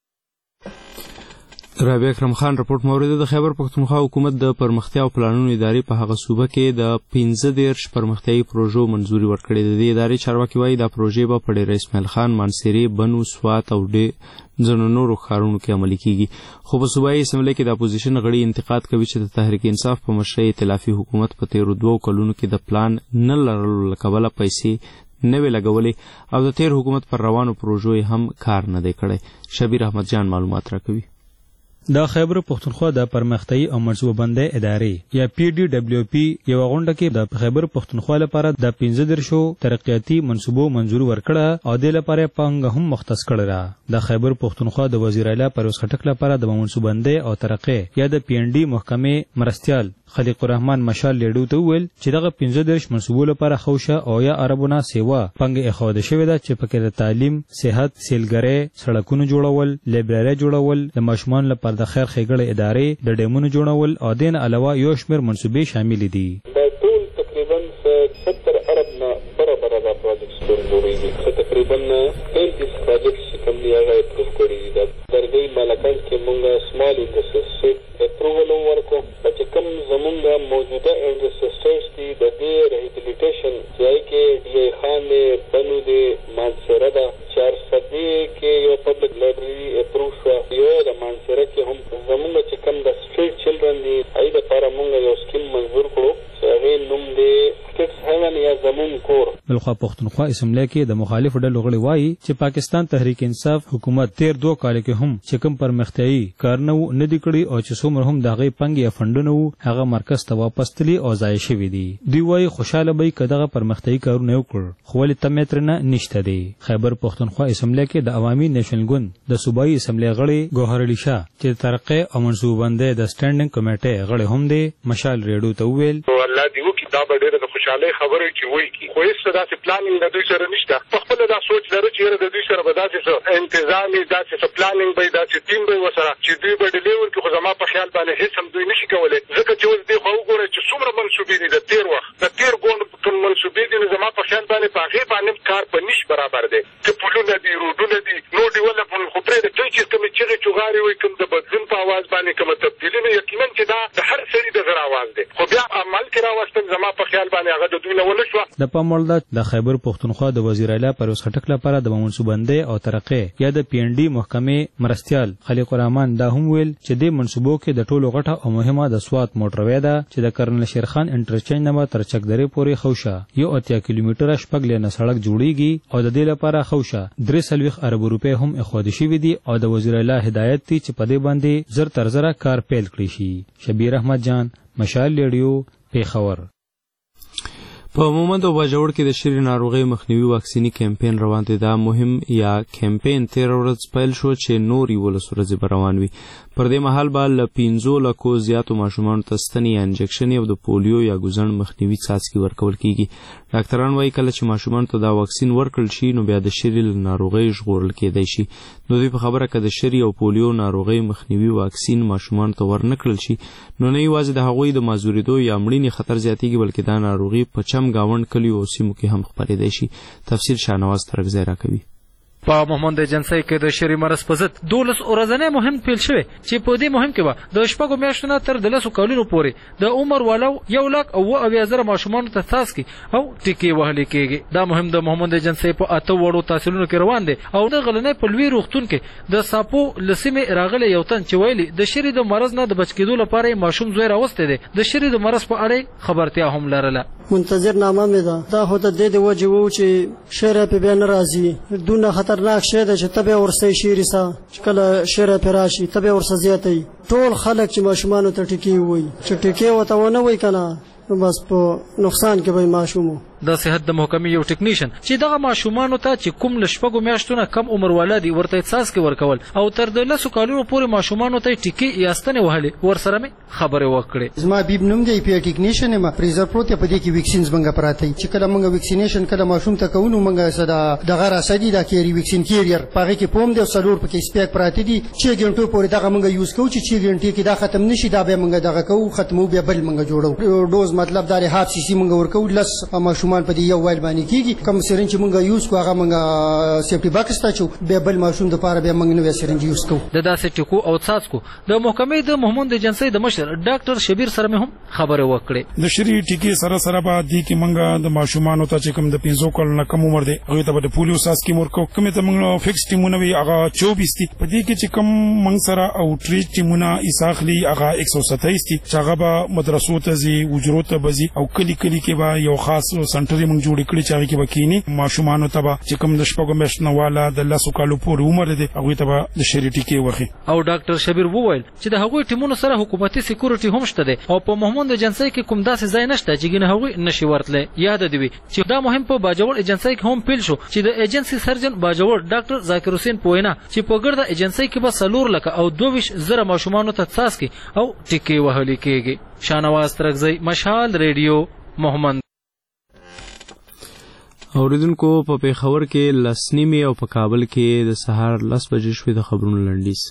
رابعه اکرم خان راپورټ مورید. د خیبر پښتونخوا حکومت د پرمختیا او پلانونو ادارې په هغه صوبه کې د 15 پرمختیایي پروژو منځوري ورکړې ده. د ادارې چارواکي وايي دا پروژې به په ډېر اسماعیل خان، مانسیري، بنو، سوات او ځینو نورو ښارونو کې عملي کیږي. خو په صوبایي اسمبلۍ کې د اپوزیشن غړي انتقاد کوي چې د تحریک انصاف په مشرۍ ائتلافي حکومت په تیرو 2 کلونو کې د پلان نه لرلو له کبله پیسې نه وې لګولې او د تیر حکومت پر روانو پروژو هم کار نه دی کړی. شبیر احمد جان معلومات راکوي. د خیبر پښتونخوا د پرمختیايي او منصوبه بندۍ ادارې یا PDWP یو غونډه کې د خیبر پښتونخوا لپاره د 15 ترقیاتي منصوبو منظور ورکړه او د لپاره پنګ هم مختص کړه. د خیبر پښتونخوا د وزیر اعلی پرویز خټک لپاره د منصوبه بندۍ او ترقی یا د PND محکمې مرستيال خلیق الرحمن مشال لیډو ته ویل چې دغه 15 منصوبو لپاره خوشه او یا عربونه سیوا پنګ اخوده شوې ده چې پکې د تعلیم، صحت، سیلګرۍ، سړکونو جوړول، لایبرری جوړول، د ماشومان لپاره د خیر ښېګړې ادارې، د ډیمونو جوړول او دین علاوه یو شمېر منصوبې شامل دي. دا ټول تقریبا 70 ارب نه برابر دا پروجیکټ جوړیږي. تقریبا 33 پروجیکټ کوم دی هغه اپروف کړی دي. درګي ملکان کې مونږه سمال انډسټریز اپروول ورکو چې کوم زمونږه موجوده انډسټریز دي د دې ریهابلیټیشن ځای کې ډي خان بنو دي مانسره دا 400 کې یو پبلک لایبرری اپروف شو. یو د مانسره کې هم زمونږه چې کوم د سټریټ چلډرن دي اې د لپاره مونږ یو سکیم منظور کړو چې هغه نوم دی کټس هیون یا زمون کور. بلخوا پښتونخوا اسمبلی کې د مخالف ډلو غړي وایي چې پاکستان تحریک انصاف حکومت 2 کال کې هم چې کوم پرمختیايي کارونه نه دي کړی او چې څومره هم دغه پنګ یا فندونه هغه مرکز ته واپس تللی او ځای شوی دي. دوی وایي خوشاله به کداغه پرمختیايي کارونه وکړ خو ولې تمترنه نشته دي. خیبر پښتونخوا اسمبلی کې د عوامي نیشنل ګوند د صوبایي اسمبلی غړي ګوهر علي شاه چې ترقی او منصوبه بندۍ د سټانډینګ کمیټې غړي هم دي مشال ریډو ته ویل الله دی وکي دا به ډېره د خوشحالۍ خبره چې وایي کی خو هیڅ داسې پلانینګ د دوی سره نشته. په خپل دا سوچ لري چې د دوی سره به داسې انتظامي داسې پلانینګ به داسې ټیم به وسره چې دوی به ډیلیور کې خو زما په خیال باندې هیڅ هم دوی نشي کولای ځکه چې اوس دوی خو وګورئ چې څومره منصوبې دي د تیر وخت د تیر ګوند کوم منصوبې دي نو زما په خیال باندې په هغې باندې کار په نش برابر دی چې پلونه دي روډونه دي نو ډیولپمنټ خو پرېږده دوی چې کومې چغې چغارې وایي کوم د بدلون په اواز باندې کومه تبدیلي نه یقینا چې دا د هر سړي د زړه اواز دی خو بیا عمل کې راوستل زما په خیال باندې هغه د دوی نه ونه شوه. د پام وړ ده د خیبر پښتونخوا د وزیر اعلی پرویز خټک لپاره د منصوبه بندۍ او ترقی یا د PND محکمې مرستيال خلیق الرحمن دا هم ویل چې د منصوبو کې د ټولو غټه او مهمه د سوات موټروي ده چې د کرنل شیرخان انټرچینج نه تر چکدرې پورې خوشه یو 80 کیلومتره شپږ لینه سړک جوړیږي او د دې لپاره خوشه 3 ارب روپۍ هم اخوادي شوي دي او د وزیر اعلی هدایت دی چې په دې باندې زر تر زره کار پیل کړی شي. شبیر احمد جان مشال ریډیو پیښور. په مومند او باجوړ کې د شری ناروغي مخنیوي واکسینی کمپاین روان دی. دا مهم یا کمپاین 13 ورځې پیل شو چې نور یو ورځې روان وي. پر دې مهال به ل 15 لکو زیاتو ماشومان ته ستنې یا انجکشن او د پولیو یا ګوزن مخنیوي څاڅکي ورکول کیږي. ډاکټران وایي کله چې ماشومان ته دا واکسین ورکړل شي نو بیا د شری ناروغي ژغورل کېدای شي. نو دوی په خبره کې د شری او پولیو ناروغي مخنیوي واکسین ماشومان ته ورنکړل شي نو نه یوازې د هغوی د مازوریدو یا مړینې خطر زیاتېږي بلکې دا ناروغي په چم گاوند کلیو او سیمو کې هم خپرېدای شي. تفصیل شاهنواز ترکزی راکوي. په محمد جنسي کې د شری مرض په ضد 12 ورځې مهم پیل شوی چې په دې مهم کې به د شپږو میاشتو نه تر 10 کلونو پورې د عمر والو 1,00,000 ماشومان ته تاسکي او ټیکي وهل کېږي. دا مهم د محمد جنسي په 8 وړو تحصیلونو کې روان دي او د غلنې په لوی روغتون کې د ساپو لسمه راغله یو تن چې ویلي د شری د مرض نه د بچ کېدو لپاره ماشوم زوی راوسته دي. د شری د مرض په اړه خبرتیا هم لرله. منتظر نامه مې ده دا هو د وجه وو چې شری په بیان راځي دونه خطرناک شی ده چې تبه ورسې شیرسا چې کله شری په راشي تبه ورسې زیاتې ټول خلک چې ماشومان ته ټکی وي چې ټکی وته ونه وي کنه بس په نقصان کې به ماشومو. د صحت د محکمې یو ټیکنیشن چې دغه ماشومان ته چې کوم لشپږو میاشتو نه کم عمر ولادي ورته څاڅکي ورکول او تر 10 کالونو پورې ماشومان ته ټیکی یاستنه وهلي ورسره مې خبره وکړه. زما بیب نوم دی پی ټیکنیشن ما پریزر پروت په دې کې ویکسینز منګه پراته چې کله منګه ویکسینیشن کله ماشوم ته کوو منګه صدا دغه راسدي دا کیری ویکسین کیریئر پاره کې پوم دی سلور پکې سپیک پراته دي چې ګنټو پورې دغه منګه یوز کوو چې ګنټي کې دا ختم نشي دا به منګه دغه کوو ختمو به بل منګه جوړو ډوز مطلب دا هاف سی سی منګه ورکو لس ماشومان په دې یو وایل کیږي کوم سرنج مونږه یوز کو هغه مونږه سیفټي باکس ته چو به بل ماشوم د پاره به مونږ نو سرنج یوز کو. د داسې ټکو او څاڅکو د محکمې د محمد جنسي د مشر ډاکټر شبیر سره هم خبره وکړه. د شری ټکی سره سره به دي کې مونږه د ماشومان ته چې کوم د 15 کال نه کم عمر دي هغه ته د پولیو ساس کې مورکو کوم ته مونږ فکس ټیمونه وی هغه 24 دي په دې کې چې کوم مونږ سره او ټریټ ټیمونه اساخلي هغه 127 دي چې هغه به مدرسو ته زی وجرو ته بزي او کلی کې به یو خاص سنټر موږ جوړ کړی چې هغه کې وکینی ماشومان ته چې کوم د شپږو میاشتو والا د 10 کالو پورې عمر دي هغه ته د شری ټیکې وخی. او ډاکټر شبیر وویل چې د هغوی ټیمونو سره حکومتي سکیورټي هم شته دي او په محمود ایجنسی کې کوم داسې ځای نشته چې ګنه هغوی نشي ورتله. یاد دی چې دا مهم په باجوړ ایجنسی کې هم پیل شو چې د ایجنسی سرجن باجوړ ډاکټر ذاکر حسین پوینا چې په ګرده ایجنسی کې به 4 لک او 22,000 ماشومان ته څاڅکي او ټیکې وهلي کېږي. شانواز ترغزی، مشال ریډیو، محمد. اوریدونکو په پیښور کې 10:30 او په کابل کې د سهار 10 بجې شوې د خبرونو لنډیز.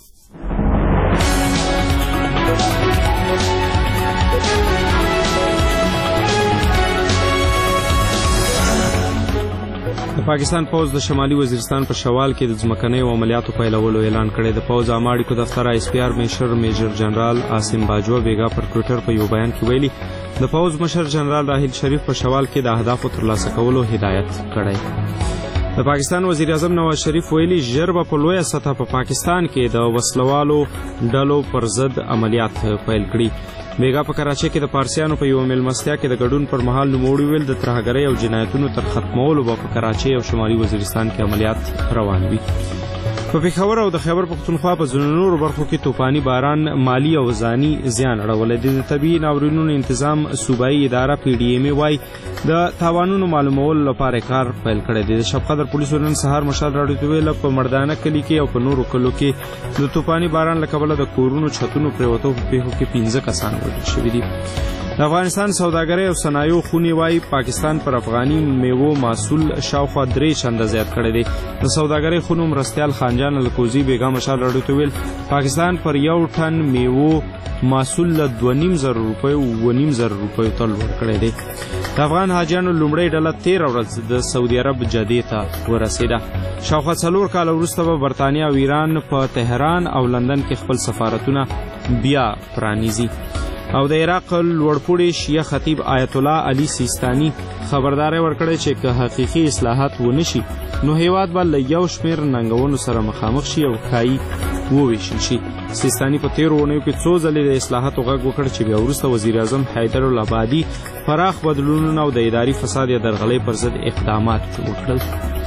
د پاکستان پوز د شمالي وزیرستان په شوال کې د ځمکنیو عملیاتو پیلولو اعلان کړی. د پوز اماړیکو دفتر ISPR میجر جنرال عاصم باجوه بیګا پر ټویټر په یو بیان کې ویلي د پوز مشر جنرال راحیل شریف په شوال کې د اهدافو ترلاسه کولو هدایت کړی. د پاکستان وزیر اعظم نواز شریف ویلي ژر به په لویه سطح په پاکستان کې د وسلوالو ډلو پر ضد عملیات پیل کړي. بیګا په کراچۍ کې د پارسیانو په یو میلمستیا کې د ګډون پر مهال نوموړي ویل د ترهګرۍ او جنایتونو تر ختمولو به په کراچۍ او شمالي وزیرستان کې عملیات روان وي. په پېښور او د خیبر پښتونخوا په ځینو نورو برخو کې طوفاني باران مالي او ځاني زیان اړولی دی. د طبیعي ناورینونو انتظام صوبایي اداره PDMA وایي د تاوانونو معلومولو لپاره کار پیل کړی دی. د شبقدر پولیسو نن سهار مشال راډیو ته ویل په مردانه کلي کې او په نورو کلو کې د طوفاني باران له کبله د کورونو چتونو پرېوتو په پیښو کې 15 کسان وژل شوي دي. د افغانستان سوداګرۍ او صنایعو خونې وایي پاکستان پر افغاني میوو محصول شاوخوا 3 چنده زیات کړی دی. د سوداګرۍ خونو مرستیال خانجان الکوزي بیګا مشال راډیو ته ویل پاکستان پر یو ټن میوو محصول له 2,500 روپیو 1,500 روپیو ته لوړ کړی دی. د افغان حاجیانو لومړۍ ډله 13 ورځ د سعودي عرب جدې ته ورسېده. شاوخوا 4 کاله وروسته به برطانیه او ایران په تهران او لندن کې خپل سفارتونه بیا پرانیزي. او د عراق لوړپوړي شیعه خطیب آیت الله علي سیستاني خبرداری ورکړی چې که حقیقي اصلاحات ونشي نو هیواد به له یو شمېر ننګونو سره مخامخ شي او ښایي وویشل شي. سیستاني په تیرو اونیو کې 2 ځلې د اصلاحاتو غږ وکړ چې بیا وروسته وزیر اعظم حیدر العبادي پراخ بدلونونه او د اداري فساد یا درغلۍ پر ضد اقدامات وکړل.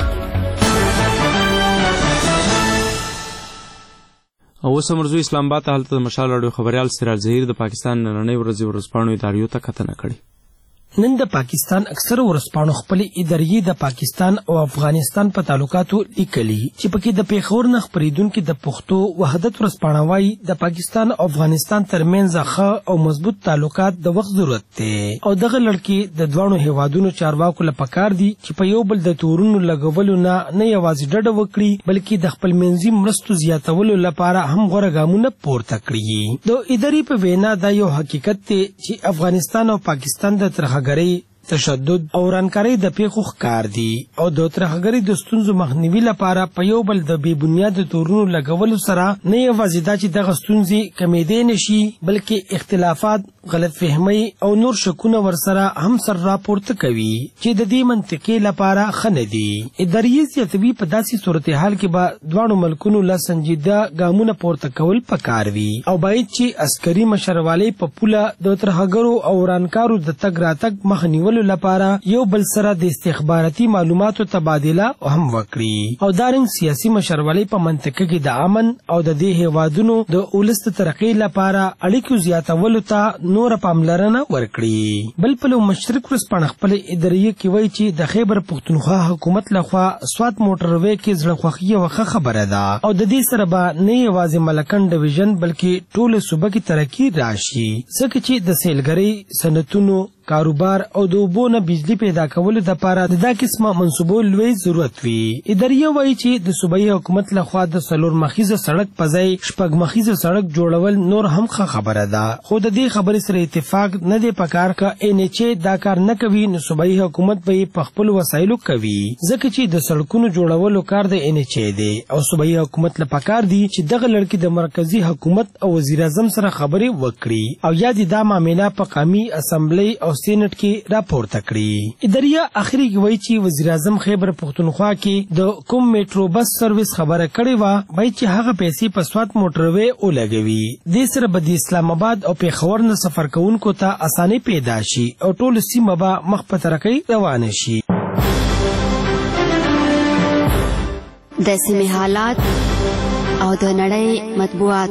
او اوس مرزو اسلام آباد ته هلته د مشال راډیو خبریال سراج ظهیر د پاکستان نننۍ ورځې ورځپاڼو اداریو ته کتنه کړې. نن د پاکستان اکثر ورځپاڼو خپلې ادارې د پاکستان او افغانستان په تعلقاتو لیکلي چې پکې د پیښور نه خپرېدونکې د پښتو وحدت ورځپاڼه وایي د پاکستان او افغانستان ترمنځ ښه او مضبوط تعلقات د وخت ضرورت دی او دغه لړکې د دواړو هیوادونو چارواکو له پکار دي چې په یو بل د تورونو لګولو نه یوازې ډډه وکړي بلکې د خپل منځي مرستو زیاتولو لپاره هم غوره ګامونه پورته کړي. د ادارې په وینا دا یو حقیقت دی چې افغانستان او پاکستان د ترهګرۍ تشدد او ورانکارۍ د پیښو ښکار دي او د ترهګرۍ د ستونزو مخنیوي لپاره په یو بل د بې بنیاده تورونو لګولو سره نه یوازې دا چې دغه ستونزې کمېدی نشي بلکې اختلافات غلط فهمۍ او نور شکونه ورسره هم سر راپورته کوي چې د دې منطقې لپاره ښه نه دي. ادارې زیاتوي په داسې صورتحال کې به دواړو ملکونو له سنجیده ګامونه پورته کول پکار وي او باید چې عسکري مشروالی په پوله د ترهګرو او ورانکارو د تګ راتګ مخه نیولو لپاره یو بل سره د استخباراتي معلوماتو تبادله هم وکړي او دارنګ سیاسي مشروالی په منطقه کې د امن او د دې هیوادونو د ولس د ترقۍ لپاره اړیکو زیاتولو ته نور پاملرنه ورکړي. بل په مشرق ورځپاڼه خپل ادارې کې وایي چې د خیبر پښتونخوا حکومت لخوا سوات موټروي کې زړه خوښي یوه خبره ده او د دې سره به نه یوازې ملکن ډویژن بلکې ټوله صوبه کې ترقي راشي ځکه چې د سیلګرۍ صنعتونو کاروبار او د اوبو نه بجلی پیدا کولو دپاره د دا قسمه منصوبو لوی ضرورت وي. ادارې وایي چې د صوبایي حکومت لخوا د 4 مخیزه سړک په ځای 6 مخیزه سړک جوړول نور هم ښه خبره ده خو د دې خبرې سره اتفاق نه دی پکار که NHA دا کار نه کوي نو صوبایي حکومت به یې په خپلو وسایلو کوي ځکه چې د سړکونو جوړولو کار د NHA دی او صوبایي حکومت له پکار دی چې دغه لړکې د مرکزي حکومت او وزیر اعظم سره خبرې وکړي او یا دا معامله په قومي اسمبلی او او سینټ کې راپورته کړي. اداریه اخري کې وایي چې وزیر اعظم خیبر پختونخوا کې د کوم میټرو بس سرویس خبره کړې وه، وایي چې هغه پیسې په سوات موټروي ولګوي. دې سره به د اسلام آباد او پیښور نه سفر کوونکو ته اساني پیدا شي او ټول سیمه به مخ په ترقۍ روانه شي. د سیمې حالات او د نړۍ مطبوعات.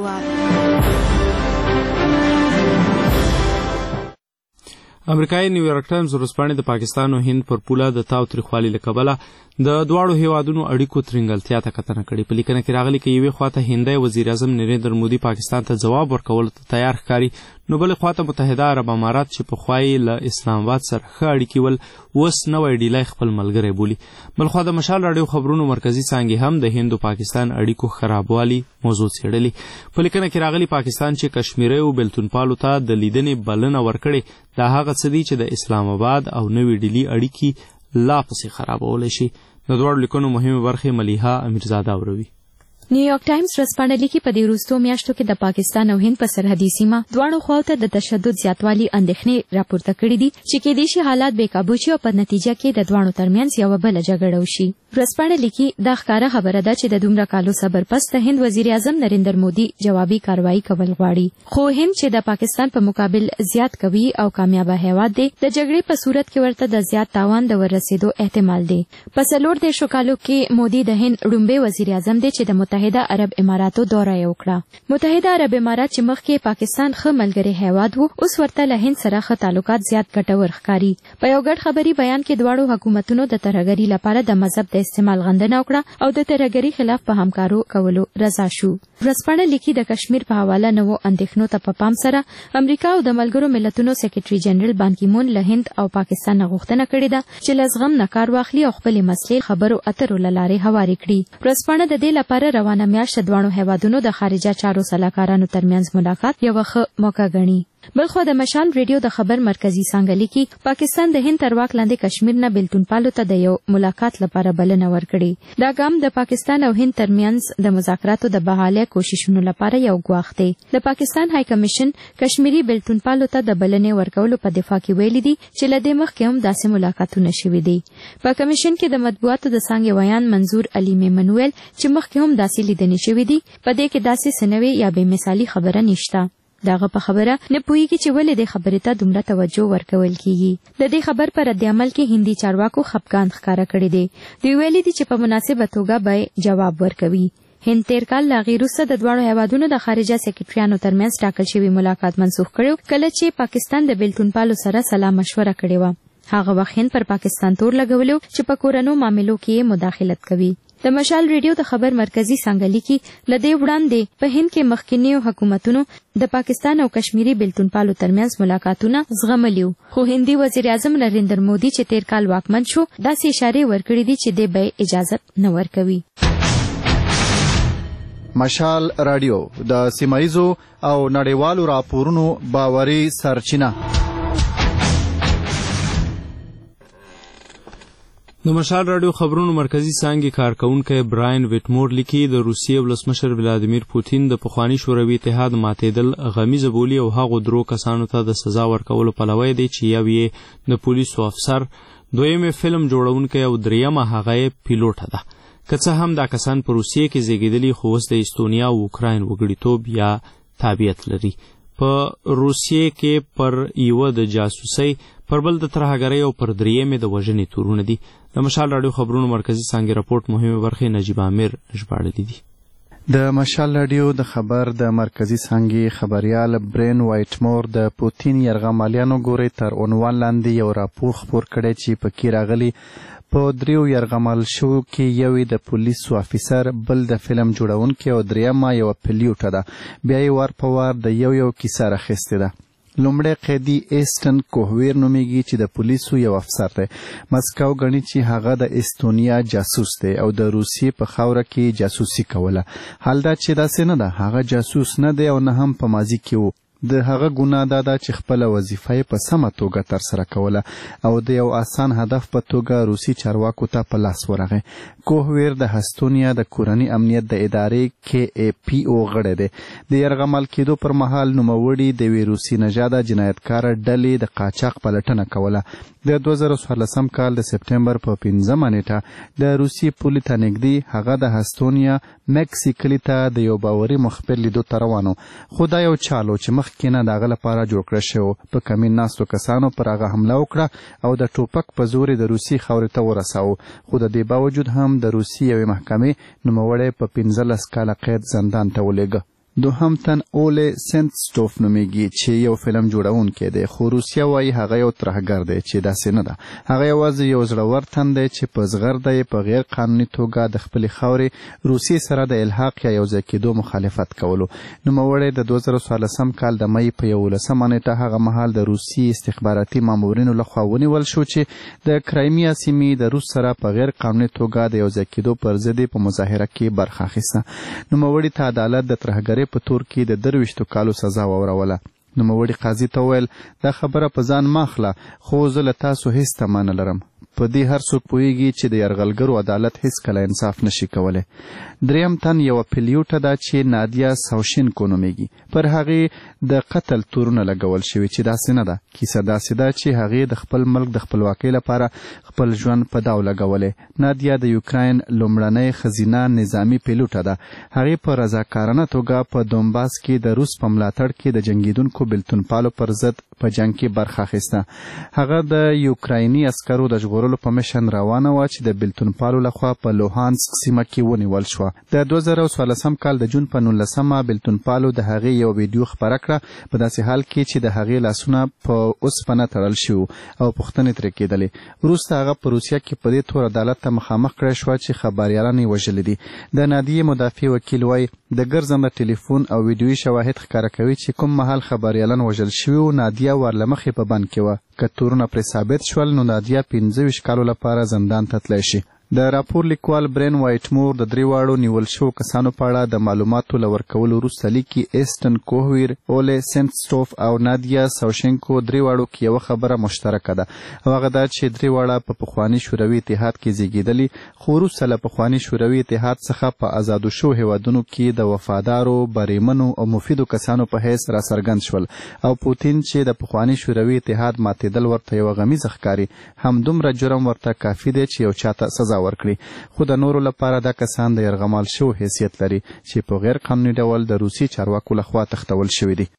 امریکایي نیویارک ټایمز ورځپاڼې د پاکستان او هند پر پوله د تاوتریخوالي له کبله د دواړو هیوادونو اړیکو ترنګلتیا ته کتنه کړې. په لیکنه کې راغلي چې یوې خواته هندی وزیر اعظم نریندر مودي پاکستان ته ځواب ورکولو ته تیار ښکاري، نو بلې خواته متحده عرب امارات چې پخوا یې له اسلام آباد سره ښه اړیکې ول، اوس نوی ډیلی خپل ملګری بولي. بل خوا د مشال راډیو خبرونو مرکزي څانګې هم د هند او پاکستان اړیکو خرابوالي موضوع څېړلې. په لیکنه کې راغلي پاکستان چې کشمیری او بیلتونپالو ته د لیدنې بلنه ورکړې، دا هغه څه دي چې د اسلام آباد او نوی ډیلی اړیکې لا پسې خرابولی شي. د دواړو لیکنو مهمې برخې ملیحه امیرزاده اوروي. نیویارک ټایمز ورځپاڼه لیکي په دې وروستو میاشتو کې د پاکستان او هند په سرحدي سیمه دواړو خواو ته د تشدد زیاتوالي اندېښنې راپورته کړي دي چې کېدای شي حالات بې کابو شي او په نتیجه کې د دواړو ترمنځ یوه بله جګړه وشي. ورځپاڼه لیکي دا ښکاره خبره ده چې د دومره کالو صبر پس د هند وزیر اعظم نریندر مودي جوابي کاروایی کول غواړي، خو هند چې د پاکستان په مقابل زیات قوي او کامیابه هیواد دی، د جګړې په صورت کې ورته د زیات تاوان د ورسېدو احتمال دی. په 40 کالو کې مودي د هند لومړی وزیر اعظم دی چې د متحده عرب اماراتو دوره یې وکړه. متحده عرب امارات چې مخکې پاکستان ښه ملګری هیواد و، اوس ورته له هند سره ښه تعلقات زیات ګټور ښکاري. په یو ګډ خبري بیان کې دواړو حکومتونو د ترهګرۍ لپاره د مذهب د استعمال غندنه وکړه او د ترهګرۍ خلاف په همکارو کولو رضا شو. ورځپاڼه لیکي د کشمیر په حواله نوو اندېښنو ته په پام سره امریکا او د ملګرو ملتونو سیکرټري جنرال بان کی مون له هند او پاکستان غوښتنه کړې ده چې له زغم نه کار واخلي او خپلې مسلې خبرو اترو له لارې هوارې کړي. ورځپاڼه د دې لپاره روانه میاشت دواړو هیوادونو د خارجه چارو سلاکارانو ترمنځ ملاقات یوه ښه موقع ګڼي. بلخو د مشال ریډیو د خبر مرکزی څانګه لیکي پاکستان د هند تر واک لاندې کشمیر نه بیلتونپالو ته د یو ملاقات لپاره بلنه ورکړې. دا ګام د پاکستان او هند ترمنځ د مذاکراتو د بحالۍ کوششونو لپاره یو ګواښ دی. د پاکستان های کمیشن کشمیری بیلتونپالو ته د بلنې ورکولو په دفاع کې ویلي دي چې له دې مخکې هم داسې ملاقاتونه شوي دي. په کمیشن کې د مطبوعاتو د څانګې ویان منظور علي میمن ویل چې مخکې هم داسې لیدنې شوي دي، په دې کې داسې څه نوې یا بې مثالي خبره نشته. داغه په خبره نه پوهیږي چې ولې د خبرې ته دومره توجه ورکول کیږي. د دې خبر پر رد عمل کې هندي چارواکو خپګان ښکاره کړی دی. دوی ویلي دي چې په مناسبه توګه به جواب ورکوي. هند تیر کال لا غیر وروسته د دواړو هیوادونو د خارجه سیکرټریانو ترمنځ ټاکل شوی ملاقات منسوخ کړو، کله چې پاکستان د بیلتونپالو سره سلا مشوره کړې وه. هغه وخت هند پر پاکستان تور لګولو چې په کورنو معاملو کې مداخلت کوي. د مشال ریډیو د خبر مرکزی څانګه لیکي له دې وړاندې په هند کې مخکینیو حکومتونو د پاکستان او کشمیری بیلتونپالو ترمنځ ملاقاتونه زغملیو، خو هندي وزیر اعظم نریندر مودي چې تیر کال واکمن شو داسې اشارې ورکړې دي چې د به اجازه نه ورکوي. مشال رادیو د سیمایزو او نړیوالو راپورونو باوري سرچینه. د مشال راډیو خبرونو مرکزی څانګې کارکونکی براین ویټمور لیکي د روسیې ولسمشر ولادیمیر پوتین د پخواني شوروي اتحاد ماتېدل غمیزه بولي او هغو درو کسانو ته د سزا ورکولو پلوی دی چې یو یې د پولیسو افسر، دویم یې فلم جوړونکی او دریمه هغه یې پیلوټه ده. که څه هم دا کسان په روسیې کې زیږېدلي خو اوس د استونیا او اوکراین وګړیتوب یا تابعیت لري. په روسیې کې پر یوه د جاسوسۍ، پر بل د ترهګرۍ او پر درېیمې د وژنې تورونه دي. د مشال راډیو خبرونو مرکزی څانګې راپورټ مهمې برخې نجیب عامر ژباړلي دي. د مشال راډیو د خبر د مرکزی څانګې خبریال برین وایټمور د پوتین یرغمالیانو ګوري تر عنوان لاندې یو راپور خپور کړی چې پکې راغلي په دریو یرغمال شو کې یو د پولیسو افیسر، بل د فلم جوړونکی او دریمه یو پیلوټه ده. بیا یې وار په وار د یو کیسه راخیستې ده. لومړی قیدي ایسټن کوهویر نومیږي چې د پولیسو یو افسر دی. مسکو ګڼي چې هغه د استونیا جاسوس دی او د روسیې په خاوره کې جاسوسي کوله. حال دا چې داسې نه ده، هغه جاسوس نه دی او نه هم په ماضي کې و. د هغه ګناه دا ده چې خپله وظیفه یې په سمه توګه ترسره کوله او د یو آسان هدف په توګه روسي چارواکو ته په لاس ورغی. کوهویر د هستونیا د کورني امنیت د ادارې KAPO غړی دی. د یرغمال کېدو پر مهال نوموړي د یوې روسي نژاده جنایتکاره ډلې د قاچاق پلټنه کوله. د 2014 کال د سپټمبر په 5 نیټه د روسي پولې ته نږدې هغه د هستونیا مکسي کلي ته د یو باوري مخبر لیدو ته روان و. خو دا یو چالو چې مخکې نه د هغه لپاره جوړ کړی شوی. په کمین ناستو کسانو پر هغه حمله وکړه او د ټوپک په زور د روسي خاورې ته ورساوه. خو د دې باوجود هم د روسي یوې محکمې نوموړی په 15 کاله قید زندان ته ولېږه. دوهم تن اوله سنتسټوف نومیږي چې یو فلم جوړونکی دی، خو روسیه وایي هغه یو ترهګر دی چې داسې نه ده. هغه یوازې یو زړور تن دی چې په زغرده یې په غیر قانوني توګه د خپلې خاورې روسیې سره د الحاق یا یوځای کېدو مخالفت کولو. نوموړی د 2014 کال د مۍ په 11 نیټه هغه مهال د روسي استخباراتي مامورینو لخوا ونیول شو چې د کرایمیا سیمې د روس سره په غیر قانوني توګه د یوځای کېدو پر ضد په مظاهره کې برخه اخیسته. نوموړي ته عدالت د ترهګرۍ په تور کې د 23 کالو سزا ووروله. نوموړي قاضي ته وویل دا خبره په ځان مه اخله، خو زه له تاسو هیڅ تمه نه لرم. په دې هر څوک پوهیږي چې د یرغلګرو عدالت هیڅکله انصاف نشي کولی. دریم تن یوه پیلیوټه ده چې نادیا ساوشینکو نومیږي. پر هغې د قتل تورونه لګول شوي چې داسې نه ده. کیسه داسې ده چې هغې د خپل ملک د خپلواکۍ لپاره خپل ژوند په داو لګولی. نادیا د یوکراین لومړنۍ ښځینه نظامي پیلوټه ده. هغې په رضاکارانه توګه په دومباس کې د روس په ملاتړ کې د جنګیدونکو بېلتونپالو پر ضد په جنګ کې برخه اخیسته. هغه د یوکرایني عسکرو د ژغورلو په مشن روانه وه چې د بېلتونپالو لخوا په لوهانسک سیمه کې ونیول شوه. د 2014 کال د جون په 19 بېلتونپالو د هغې یو ویډیو خپره کړه، په داسې حال کې چې د هغې لاسونه په اوسپنه تړل شوي او پوښتنې ترې کېدلې. وروسته هغه په روسیه کې په دې تور عدالت ته مخامخ کړی شوه چې خبریالان یې وژلي دي. د نادیې مدافع وکیل وایي د ګرځنده ټلیفون او ویډیویي شواهد ښکاره کوي چې کوم مهال خبریالان وژل شوي وو نادیه ورلمخې په بند کې وه. که تورونه پرې ثابت شول نو نادیه 25 کالو لپاره زندان ته تللی شي. د راپور لیکوال برین وایټمور د درې واړو نیول شوو کسانو په اړه د معلوماتو له ورکولو وروسته لیکي ایسټن کوهویر، اوله سنتسټوف او نادیا ساوشینکو درې واړو کې یوه خبره مشترکه ده، او هغه دا چې درې واړه په پخواني شوروي اتحاد کې زیږېدلي، خو وروسته له پخواني شوروي اتحاد څخه په ازادو شوو هیوادونو کې د وفادارو، بریمنو او مفیدو کسانو په حیث راڅرګند شول. او پوتین چې د پخواني شوروي اتحاد ماتېدل ورته یوه غمیزه ښکاري، همدومره جرم ورته کافي دی چې یو چاته سزا ورکړي. خو د نورو لپاره دا کسان د یرغمال شوو حیثیت لري چې په غیر قانوني ډول د روسي چارواکو لخوا تښتول شوي دي.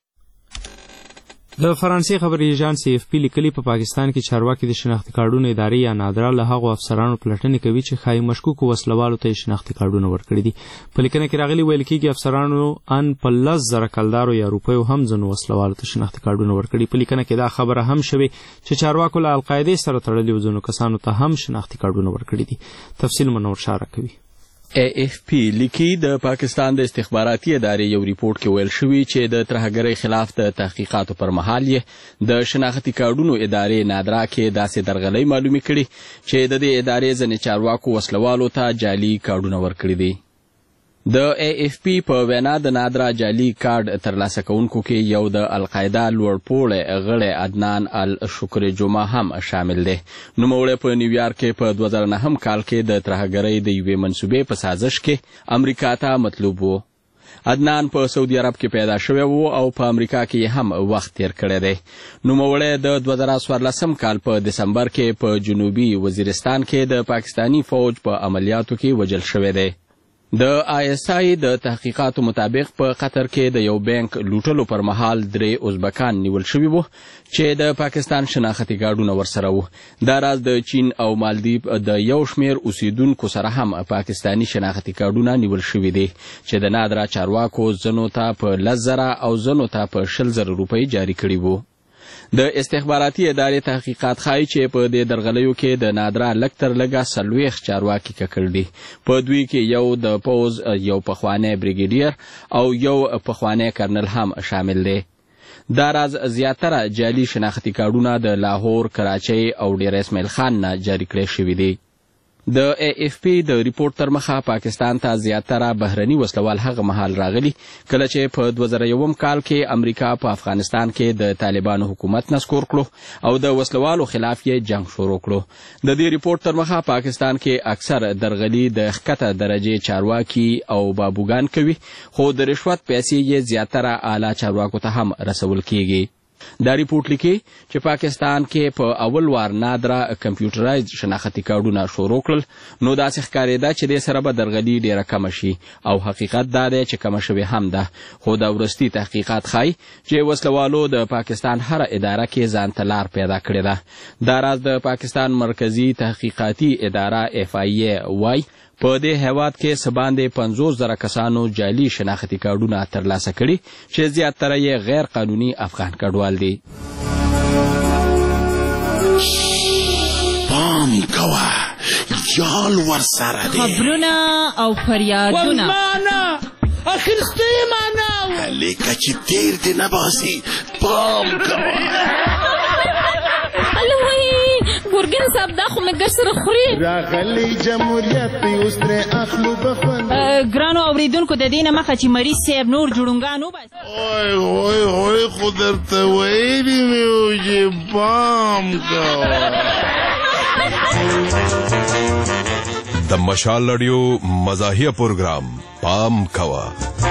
د فرانسې خبري ایژانس AFP لیکلي په پاکستان کې چارواکي د شناختي کارډونو ادارې یا نادرا له هغو افسرانو پلټنې کوي چې ښایي مشکوکو وسلوالو ته یې شناختي کارډونه ورکړي دي. په لیکنه کې راغلي ویل کېږي افسرانو ان په 10,000 کلدارو یا روپیو هم ځینو وسلوالو ته شناختي کارډونه ورکړي. په لیکنه کې دا خبره هم شوې چې چارواکو له القاعدې سره تړلي ځینو کسانو ته هم شناختي کارډونه ورکړي دي. تفصیل منور شاه راکوي. AFP لیکي د پاکستان د استخباراتي ادارې یو ریپورت کې ویل شوي چې د ترهګرۍ خلاف د تحقیقاتو پر مهال یې د شناختي کارډونو ادارې نادرا کې داسې درغلۍ معلومې کړي چې د دې ادارې ځینې چارواکو وسلوالو ته جعلي کارډونه ورکړي دي. د AFP په وینا د نادرا جعلي کارډ ترلاسه کوونکو کې یو د القاعده لوړپوړی غړی عدنان الشکر جمعه هم شامل دی. نوموړی په نیویارک کې په 2009 کال کې د ترهګرۍ د یوې منصوبې په سازش کې امریکا ته مطلوب و. عدنان په سعودي عرب کې پیدا شوی و او په امریکا کې هم وخت تیر کړی دی. نوموړی د 2014 کال په دسمبر کې په جنوبي وزیرستان کې د پاکستانی فوج په عملیاتو کې وژل شوی دی. د ISI د تحقیقاتو مطابق په قطر کې د یو بانک لوټلو پر مهال 3 ازبکان نیول شوي وو چې د پاکستان شناختي کارډونه ورسره وو. دا راز د چین او مالدیپ د یو شمیر اوسیدونکو سره هم پاکستانی شناختي کارډونه نیول شوي دي چې د نادرا چارواکو ځنو ته په 10,000 او ځنو ته په 20,000 روپۍ جاري کړي وو. د استخباراتي ادارې تحقیقات ښایي چې په دې درغلیو کې د نادرا لږ تر لږه 40 چارواکي ککړ دي. په دوی کې یو د پوز یو پخوانی بریګیډیر او یو پخوانی کرنل هم شامل دی. دا راز زیاتره جعلي شناختي کارډونه د لاهور، کراچۍ او ډیر اسماعیل خان نه جاري کړی شوي دي. د AFP د ریپورت تر مخه پاکستان ته زیاتره بهرني وسلوال هغه مهال راغلي کله چې په 2001 کال کې امریکا په افغانستان کې د طالبانو حکومت نسکور کړو او د وسلوالو خلاف یې جنگ شروع کړو. د دې ریپورت تر مخه پاکستان کې اکثر درغلي د ښکته درجې چارواکي او بابوګان کوي خو د رشوت پیسې یې زیاتره اعلی چارواکو ته هم رسول کیږي. دا ریپورت لیکي چې پاکستان کې په اول وار نادره کمپیوټرایز شناختي کارډونه شروع کړل نو داسې ښکارېده چې دې سره به درغلي ډېره کمه شي او حقیقت دا دی چې کمه شوې هم ده خو دا وروستي تحقیقات ښایي چې وسلوالو د پاکستان هره اداره کې ځان ته لار پیدا کړې ده. دا راز د پاکستان مرکزي تحقیقاتي اداره FIA وایي په دې هیواد کې څه باندې 50,000 کسانو جعلي شناختي کارډونه ترلاسه کړي چې زیاتره یې غیر قانوني افغان کډوال دي. پام کوه جال ورسره دي خبرونه او فریادونه اخر ستې معنا لیکه چې تیر دې نه باسي پام کوه ګورګین صاحب دا خو مې ګر سره خوري راغلی جمهوریت اوس ترې اخلو بخوند ګرانو اوریدونکو د دې نه مخه چې مریض صاحب نور جوړونګان وباسي اوی خو درته ویلي مې وو چې پام کوه. د مشال رادیو مزاحیه پروګرام پام کوه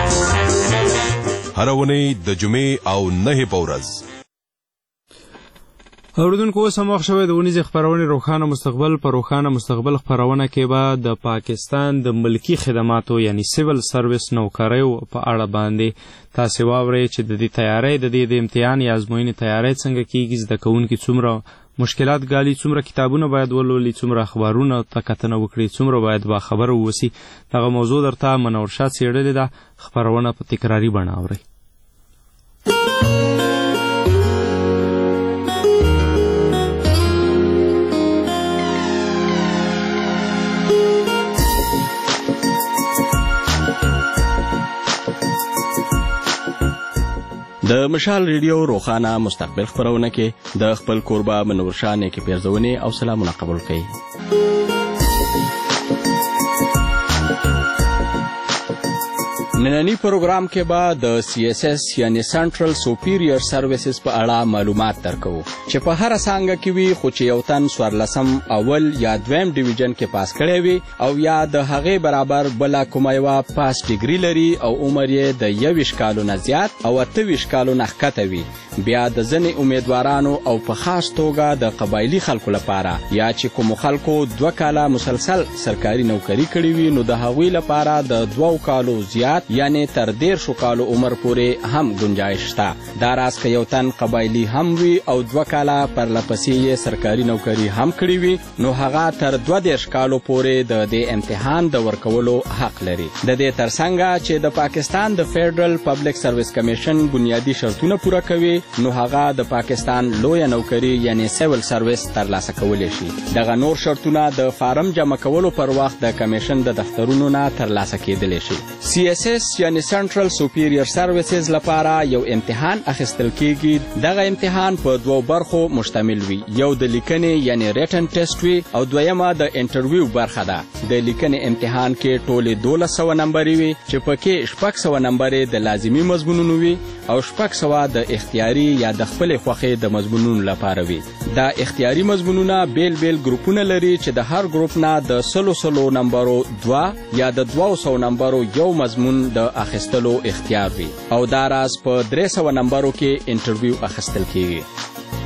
هر اونۍ د جمعې او 9 په ورځ. اوریدونکو اوس هم وخت شوی د ونیزې خپرونې روښانه مستقبل. په روښانه مستقبل خپرونه کې به د پاکستان د ملکی خدماتو یعنی سیول سروس نوکریو په اړه باندې تاسې واورئ چې د دې تیاری د امتحان یا ازموینې تیاری څنګه کیږي، زده کوونکي څومره مشکلات ګالي، څومره کتابونه باید ولولي، څومره اخبارونه ته کتنه وکړي، څومره باید باخبره واوسي. دغه موضوع درته منور شاه څېړلې ده. خپرونه په تکراري بڼه اورئ. د مشال ریډیو روښانه مستقبل خپرونه کې د خپل کوربه منور شاه نیکې پیرزونې او سلامونه قبول کړئ. نننی پروګرام کې به د CSS یعنی سنټرل سوپیریور سروسز په اړه معلومات درکو چې په هر څانګه کې وي خو چې یو تن 14 اول یا دویم ډیویژن کې پاس کړی وي او یا د هغې برابر بله کومه یوه پاس ډیګري لري او عمر یې د 21 کالو نه زیات او 28 کالو نه ښکته وي. بیا د ځینې امیدوارانو او په خاص توګه د قبایلي خلکو لپاره یا چې کومو خلکو 2 کاله مسلسل سرکاري نوکري کړې وي نو د هغوی لپاره د 2 کالو زیات یعنی تر 13 کالو عمر پورې هم گنجائش شته. دا راز که یو تن قبایلي هم وي او 2 کاله پرلپسې یې سرکاري نوکري هم کړې وي نو هغه تر 12 کالو پورې د دې امتحان د ورکولو حق لري. د دې ترڅنګ چې د پاکستان د فیډرل پبلک سروس کمیشن بنیادی شرطونه پوره کوي نو هغه د پاکستان لویه نوکري یعنی سیول سروس ترلاسه کولی شي. دغه نور شرطونه د فارم جمع کولو پر وخت د کمیشن د دفترونو نه ترلاسه کیدلی شي. CSS یعنی سنټرل سوپیریور سروسز لپاره یو امتحان اخیستل کیږي. دغه امتحان په 2 برخو مشتمل وي. یو د لیکنې یعنی ریټن ټیسټ وي او دویمه د انټرویو برخه ده. د لیکنې امتحان کې ټولې 1200 نمبرې وي چې پکې 600 نمبرې د لازمي مضمونونو وي او 600 د اختیاري یا د خپلې خوښې د مضمونونو لپاره وي. دا اختیاري مضمونونه بیل بیل ګروپونه لري چې د هر ګروپ نه د 100 نمبرو 2 یا د 200 نمبرو یو مضمون د اخیستلو اختیار وي او دا راز په 300 نمبرو کې انټرویو اخیستل کیږي.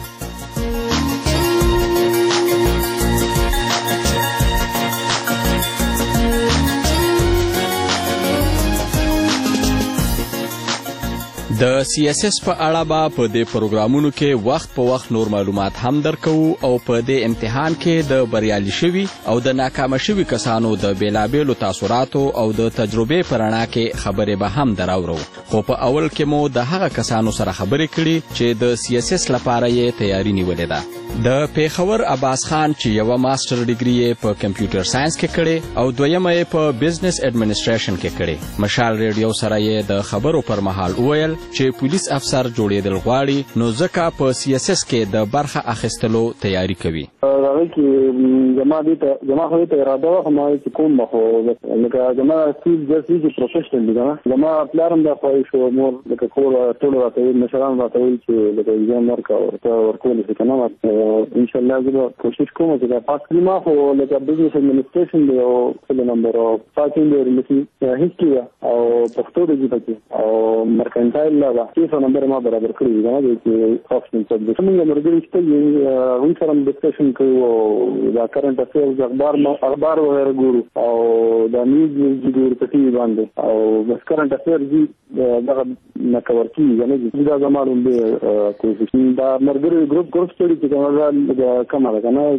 د CSS په اړه به په دې پروګرامونو کې وخت په وخت نور معلومات هم درکو او په دې امتحان کې د بریالي شوي او د ناکامه شوي کسانو د بیلابیلو تاثراتو او د تجربې په رڼا کې خبرې به هم دراورو. خو په اول کې مو د هغه کسانو سره خبرې کړي چې د CSS لپاره یې تیاری نیولې ده. د پیښور عباس خان چې یوه ماسټر ډیګري یې په کمپیوټر ساینس کې کړې او دویمه یې په بزنس اډمنسټریشن کې کړې. مشال ریډیو سره یې د خبرو پر مهال وویل چې پولیس افسر جوړېدل غواړي نو ځکه په CSS کې د برخه اخیستلو تیاری کوي. هغه کې جما خو ته اراده وه ما چې کوم خو لکه جما سکول جسي چې پروفیشنل دي نه جما پلان د خواهش او مور لکه کور ټول راته مشران راته ویل چې لکه ایجان ورکا او ورکول شي کنه ان شاء الله زه کوشش کوم چې دا پاس کلمه خو لکه بزنس اډمنستریشن دی او فل نمبر او فاکینګ دی ریلیټي هیستوري او پښتو دی پکې او مرکنټایل لا کیسه نمبر ما برابر کړی دی نه چې آپشن سبجیکټ موږ مرګ چې وی سره ډسکشن کوو دا کرنٹ افیرز اخبار وغیرہ ګورو او دا نیوز ګورو په ټي وي باندې او بس کرنٹ افیرز دغه نکور کیږي نه دا زموږ د کوشش دا مرګري ګروپ سټډي چې کومه کمه ده نه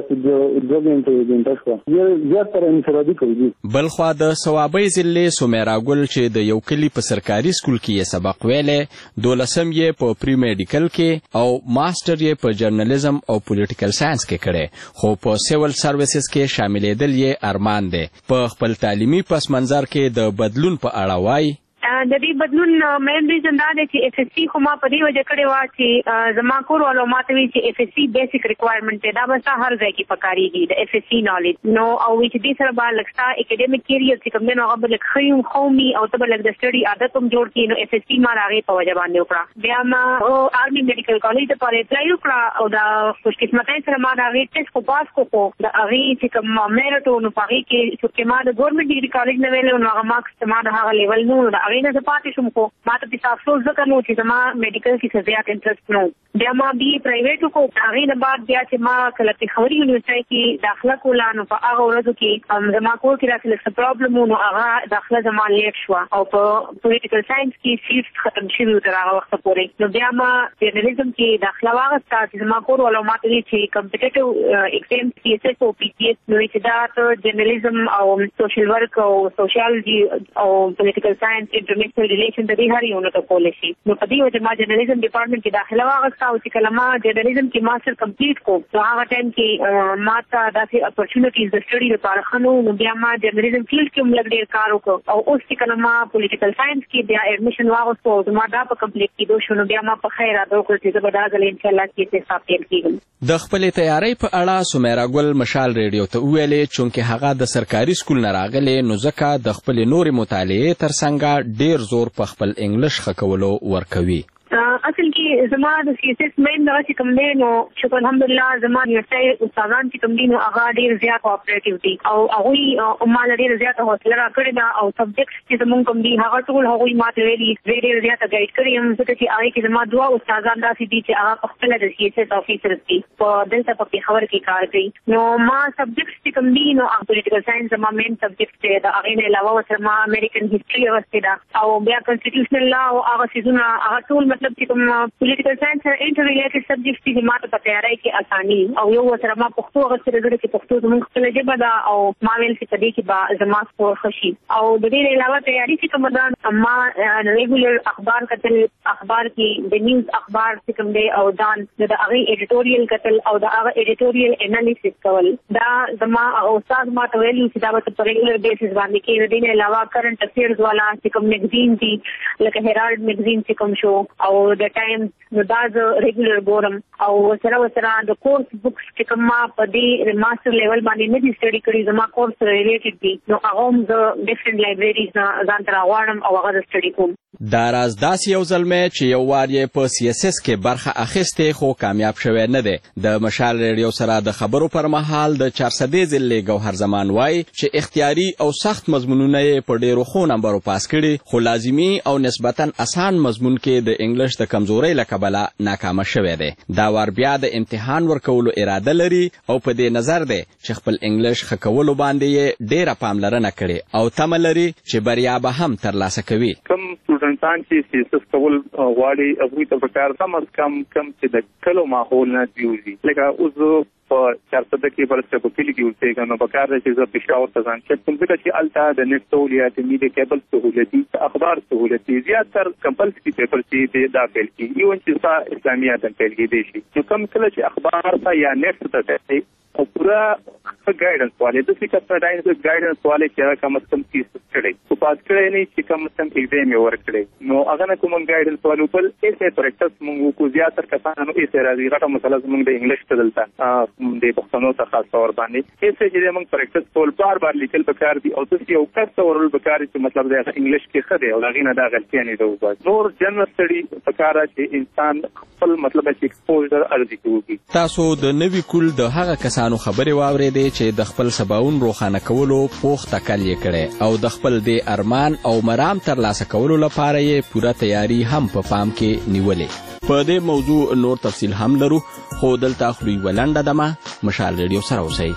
د ډوګینټ تاسو یا تر انفرادي کوي. بلخوا د ثوابي ضلع سمیرا ګل چې د یو کلی په سرکاري سکول کې سبق ویلې 12 یې په پری میډیکل کې او ماستر یې په جرنالیزم او پولیټیکل ساينس کې کړي خو په سیول سرویسز کې شاملېدل یې ارمان دی. په خپل تعلیمي پس منظر کې د بدلون په اړه وایي د دې بدلون مین ریزن دا دی چې FSC خو ما په دې وجه کړی و چې زما کور والو ماته وی چې FSC بیسیک ریکوایرمنټ دی دا به هر ځای کې پکاريږي د FSC نالج نو او چې دې سره به لکستا اکیډمیک کیریئر چې کوم نه هغه بل خيوم قومي او ته بل د سټډي عادت هم جوړ کړي نو FSC ما راغی په وجه باندې وکړه. بیا ما آرمي میډیکل کالج ته پاره اپلای وکړه او دا خوش قسمتۍ سره ما راغی ټیسټ کو پاس کو د هغه چې کوم میرټ نو پاره کې چې ما د ګورنمنت ډیګري کالج نه ویل نو هغه مارکس ما د هغه لیول نو د هغه نه پاتې شوم خو ما ته په افسوس ځکه نو چې زما میډیکل کې زیات انټرست نو بیا ما بي پرایویټ کو هغه نه بعد بیا چې ما کله په خوري یونیورسيټي کې داخله کوله نو په هغه ورځو کې زما کور کې راځل څه پرابلم نو هغه داخله زما لیټ شو او په پولیټیکل ساينس کې سیټ ختم شوی تر هغه وخت پورې نو بیا ما جرنالیزم کې داخله واغسته چې زما کور ولو ماته چې کمپټیټیو ایگزام CSS او PTS نو چې دا جرنالیزم او سوشل ورک او سوشیالوجي او پولیټیکل ساينس انټرنیشنل ریلیشن د دې هر یو نه کولای شي نو په دې وجه ما جرنالیزم ډپارټمنټ کې داخله واغسته او چې کله ما جرنالیزم کې ماستر کمپلیټ کو نو هغه ټایم کې ما ته داسې اپورچونټیز د سټډي لپاره خنو نو بیا ما جرنالیزم فیلډ کې هم لږ ډېر کار وکړ او اوس چې کله ما پولیټیکل ساينس کې بیا ایډمیشن واغستو او ما دا په کمپلیټ کېدو شو نو بیا ما په خیر راځو چې زه به دا ځل ان شاء الله کې حساب پیل کېږم. د خپلې تیاری په اړه سمیرا ګل مشال ریډیو ته ویلې چې هغه د سرکاري سکول نه راغلی نو ځکه د خپل نوري مطالعې ترڅنګ ډیر زور په خپل انګلیش خکولو ورکوي. اصل کې زما د CSS مین دغه چې کوم دی نو شکر الحمدلله زما یوټای استادان چې کوم دي نو هغه ډیر زیات کوآپریټیو دي او هغه ما ډیر زیات حوصله راکړې ده او سبجیکټ چې زموږ کوم دي هغه ټول هغه ماته ویلي ډیر زیات ګایډ کړی هم ځکه چې هغه کې زما دوه استادان داسې دي چې هغه خپل د CSS افیسر دي په دلته په خبر کې کار کوي نو ما سبجیکټ چې کوم دي نو پولیټیکل ساينس زما مین سبجیکټ دی د هغه نه علاوه سره ما امریکن هیستوري ورسته ده او بیا کنسټیټیوشنل لا او هغه سيزونه هغه ټول مطلب چې پولیټیکل ساينس سره انټر ریلیټډ سبجیکټ دي ماته په تیاری کې اساني او یو سره ما پښتو غوښتل غواړم چې پښتو زموږ خپل ژبه ده او ما ویل چې په دې کې با زما سپور خشي او د دې علاوه تیاری چې کوم ده ما ریګولر اخبار کتل اخبار کې د نیوز اخبار چې کوم دی او دان د هغه ایډیټوریل کتل او د هغه ایډیټوریل انالیسس کول دا زما استاد ما ته ویل چې دا په ریګولر بیسس باندې کې د دې علاوه کرنٹ افیرز والا چې کوم میگزین دي لکه هیرالد میگزین چې کوم شو او د ټایم نو دا ز ریګولر ګورم او سره د کورس بوکس چې کوم ما په دې ماستر لیول باندې نه دي سټډي کړی زما کورس ریلیټډ دي نو هغه هم د ډیفرنٹ لایبرریز ځان ته راوړم او هغه سټډي کوم. دا راز داسې یو زلمی چې یو وار یې په CSS کې برخه اخیستې خو کامیاب شوی نه دی. د مشال ریډیو سره د خبرو پر مهال د 400 ضلع ګوهر زمان وایي چې اختیاري او سخت مضمونونه یې په ډیرو ښو نمبرو پاس کړي خو لازمي او نسبتا اسان مضمون کې د انګلیش د کمزورۍ له کبله ناکامه شوی دی. دا وار بیا د امتحان ورکولو اراده لري او په دې نظر دی چې خپل انګلیش ښه کولو باندې یې ډیره پاملرنه کړې او تمه لري چې بریا به هم ترلاسه کوي. سټوډنټان چې CSS کول غواړي هغوی ته پکار کم از کم چې د کلو ماحول نه دیوزي لکه اوس په 400 کې ورسته په کلی کې اوسېږم نو پکار دی چې زه پېښور ته ځان چې کوم ځکه چې هلته د نت سهولیات میډیا کیبل سهولتي اخبار سهولتي زیاتر کمپلسري پیپر چې دا فیل کېږي ایون چې اسلامیات هم فیل کېدی شي نو کوم کله چې اخبار ته یا نت ته او پورا ګایډنس والے د څه کسه ګایډنس والے چې کوم څه کیس کړي او پات کړي نه چې کوم څه ایگزام یې ورکړي نو هغه کوم ګایډنس والو بل ایسه پریکټس موږ کو زیاتره کسانو ایسه راځي راټه مسله موږ د انګلیش ته دلته د پښتنو ته خاص تور باندې ایسه چې موږ پریکټس کول بار لیکل پکار دي او تاسو یو کس ورول پکار چې مطلب د انګلیش کې خده او دغه نه دا غلطي نه دی وبا نور جنرال سټډي پکاره چې انسان خپل مطلب چې ایکسپوزر ارزي کوي. تاسو د نوي کول د هغه کسانو خبرې واورېدې چې د خپل سباون روښانه کولو پوخ تکل یې کړي او د خپل د ارمان او مرام ترلاسه کولو لپاره یې پوره تیاری هم په پام کې نیولې. په دې موضوع نور تفصیل هم لرو خو دلته خو یې ولنډه دمه مشال ریډیو سره اوسئ.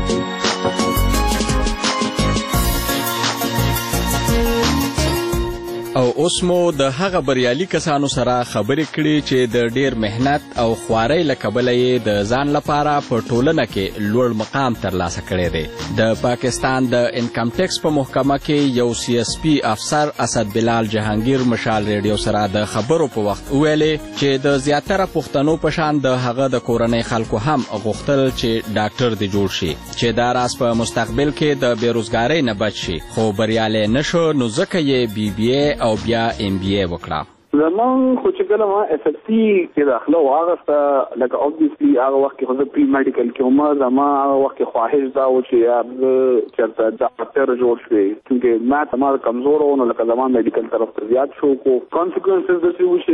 او اوس مو د هغه بریالي کسانو سره خبرې کړي چې د ډیر مهنت او خوارۍ له کبله یې د ځان لپاره په ټولنه کې لوړ مقام ترلاسه کړی دی. د پاکستان د انکم ټیکس په محکمه کې یو CSP افسر اسد بلال جهانگیر مشال ریډیو سره د خبرو په وخت ویلې چې د زیاتره پښتنو په شان د هغه د کورنۍ خلکو هم غوښتل چې ډاکټر دی جوړ شي چې دا راز په مستقبل کې د بیروزګارۍ نه بچ شي خو بریالی نشو نو ځکه یې BBA او بیا MBA وکړه. زمان خو چې کله ما SSC کې داخله واغسته لکه obviously هغه وخت کې خو زه پری میډیکل کې وم زما هغه وخت کې خواهش دا و چې یار چېرته ډاکټر جوړ شوی کیونکې ما زما کمزور و نو لکه زما میډیکل طرف ته زیات شو کو کانسیکوینسز داسې و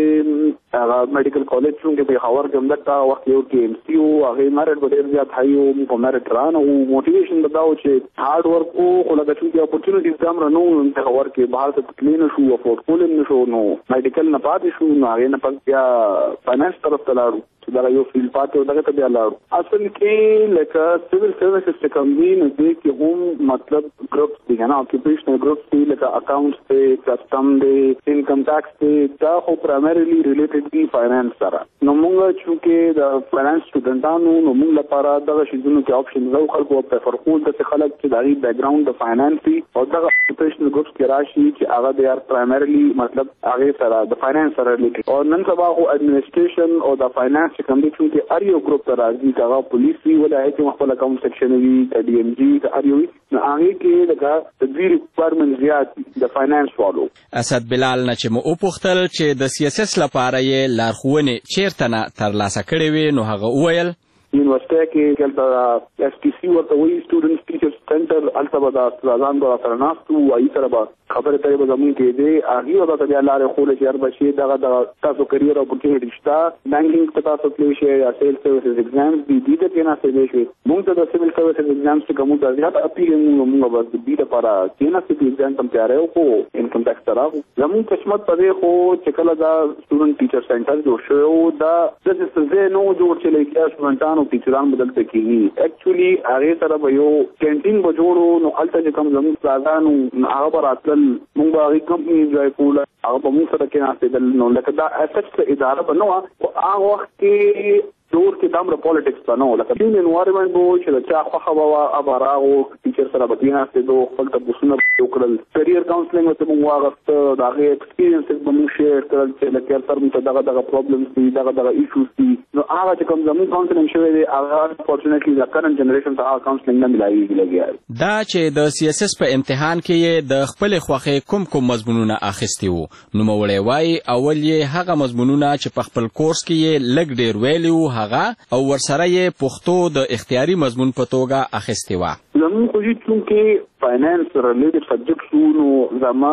چې هغه میډیکل کالج چونکې پېښور کې همدلته هغه وخت یو KMC و هغې میرټ به ډېر زیات هاي و موږ په میرټ رانه و موټیویشن به دا و چې هارډ ورک و خو لکه چونکې اپورچونیټیز دومره نه وو پېښور کې بهر ته تللی نه شو افورډ کولی نه شو نو میډیکل نه پاتې شو نو هغې نه پس بیا فاینانس طرف ته لاړو چې دغه یو فیلډ پاتې و دغه ته بیا لاړو اصل کې لکه سیول سروسز چې کوم دي نو دې کې هم مطلب ګروپس دي که نه اکیوپیشنل ګروپس دي لکه اکاونټس دی کسټم دی انکم ټاکس دی دا خو پرایمرلی ریلیټډ دي فاینانس سره نو موږ چونکې د فاینانس سټوډنټانو نو موږ لپاره دغه شیزونو کې آپشنز او خلکو پریفر کول داسې خلک چې د هغوی بیکګراونډ د فاینانس وي او دغه اکیوپیشنل ګروپس کې راشي چې هغه دی ار پرایمرلی مطلب هغې سره د فاینانس سره ریلیټډ او نن سبا خو ایڈمنسټریشن او د فاینانس چې کوم دی چونکې هر یو ګروپ ته راځي که هغه پولیس وي ولې هغې کې خپل اکاونټ سیکشن وي که DMG که هر یو وي نو هغې کې لکه د دوی ریکوایرمنټ زیات دي د فاینانس والو. اسد بلال نه چې مو وپوښتل چې د CSS لپاره یې لارښوونې چیرته نه ترلاسه کړې وې نو هغه وویل یونیورسټۍ کې دلته STC ورته وایي سټوډنټس ټیچرز سنټر هلته به د استادان به راسره ناست وو هغوی سره به خبرې اترې به زمونږ کېدې هغوی به درته بیا لارې ښودلې چې هر بچې دغه تاسو کریر اپورچونټي شته بینکینګ ته تاسو تللی شئ یا سیل سروسز ایګزامز دي دې ته کېناستلی شئ موږ ته د سیول سروسز ایګزامز چې که موږ ته زیات اپیل یې موږ به د دې لپاره کېناستو چې ایګزام ته تیاری وکړو انکم ټیکس ته راغلو زمونږ قسمت په دې خو چې کله دا سټوډنټ ټیچر سنټر جوړ شوی و دا داسې څه ځای نه و جوړ چې لکه سټوډنټانو ټیچران به دلته کېږي اکچولي هغې سره به یو کینټین به جوړو نو هلته چې کوم زموږ استادان نو هغه به راتلل موږ به هغې کمپني انجوای کوله هغه به موږ سره کېناستېدل نو لکه دا ایسټ اداره به نه وه خو هغه وخت کې دور کې دومره پالیټکس به نه و لکه ټیم انوایرمنټ به و چې د چا خوښه به وه هغه به راغو ټیچر سره به کېناستېدو خپل تپوسونه به وکړل کریر کاونسلینګ ورته موږ واغسته د هغې ایکسپیرینسز به موږ شیر کړل چې لکه سر موږ ته دغه پرابلمز دي دغه ایشوز دي نو هغه چې کوم زموږ کاونسلینګ شوی دی هغه انفارچونیټلی د کرنټ جنریشن ته هغه کاونسلینګ نه میلاویږي لګیا دا چې د CSS په امتحان کې یې د خپلې خوښې کوم مضمونونه اخیستي وو نوموړی وایي اول یې هغه مضمونونه چې په خپل کورس کې یې لږ ډېر ویلي وو هغه او ورسره یې پښتو د اختیاري مضمون په توګه اخیستې وه زموږ خو چونکې فاینانس ریلیټډ سبجیکټس وو نو زما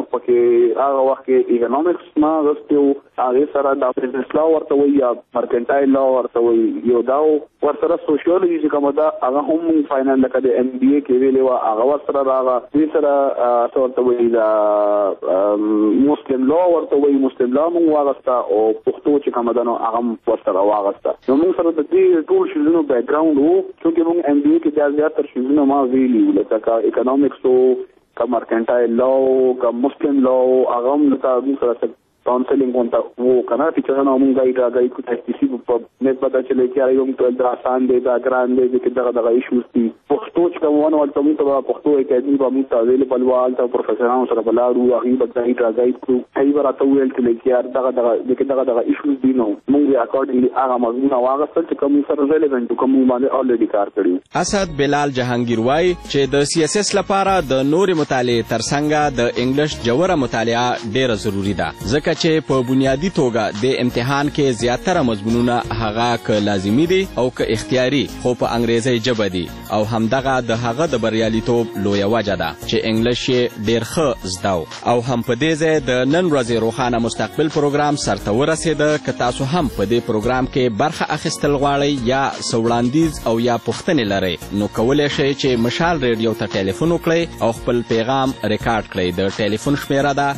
پکې هغه وخت کې اکنامکس ما اخیستی و هغې سره دا بزنس لا ورته وایي یا مرکنټایل لا ورته وایي یو دا و ورسره سوشیولوجي چې کومه ده هغه هم فاینانس لکه د MBA کې ویلې وه هغه ورسره راغله دې سره څه ورته وایي دا مسلم لا ورته وایي مسلم لا موږ واغسته او پښتو چې کومه ده نو هغه هم ورسره واغسته نو موږ سره د دې ټول شیزونو بیکګراونډ و چونکې موږ MBA کې بیا زیاتر شیزونه ما ویلي وو لکه اکنامکس و که مرکنټایل لا و که مسلم لا و هغه هم لکه موږ سره کاونسلینګ غونډه وو کنه چې نه موږ غاډ کو تاسو په نت پتا چلے چې یو ته د آسان دی دا ګران دی چې دغه ایشوز دي پښتو چې کومونه ولته موږ ته پښتو اکیډمي به موږ ته اویلیبل وال ته پروفیسورانو سره بلاړو هغه به غاډ کو هی ورته ویل چې دغه ایشوز دي نو موږ اکورډینګلی هغه مضمون واغستل چې کوم سره ریلیونټ کوم باندې الریډي کار کړی. اسد بلال جهانگیر وای چې د سی اس اس لپاره د نور مطالعه ترڅنګ د انګلیش جوړه مطالعه ډیره ضروری ده ځکه چې په بنیادی توګه د امتحان کې زیاتره مضمونونه هغه ک لازمی دي او ک اختیاري خو په انګریزي ژبه دي او همدغه د هغه د بریالیتوب لویه وجه ده چې انګلیش ډیر ښه زده او هم په دې ځای د نن ورځې روښانه مستقبل پروګرام سرته ورسېده که تاسو هم په دې پروګرام کې برخه اخیستل غواړئ یا وړاندیز او یا پوښتنې لرئ نو کولی شئ چې مشال ریډیو ته ټلیفون وکړئ او خپل پیغام ریکارډ کړئ. د ټلیفون شمیره ده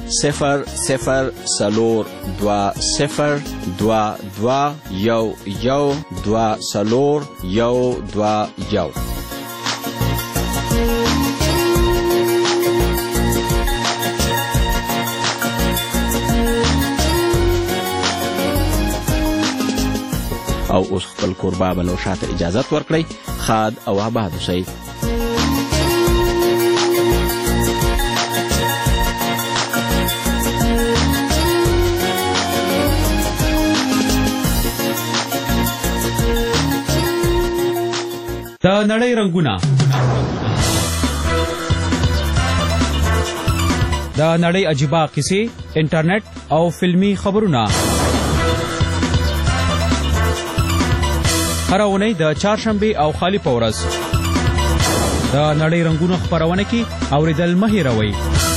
00222 او اوس خپل کوربه بلو شاته اجازت ورکړئ. خاد او آباد اوسئ. د نړۍ رنګونه د نړۍ عجیبه قصې انټرنیټ او فلمی خبرونه هر اونۍ د چهارشنبې او خالی په ورځ د نړۍ رنګونو خپرونه کې اوریدل مه هېروئ.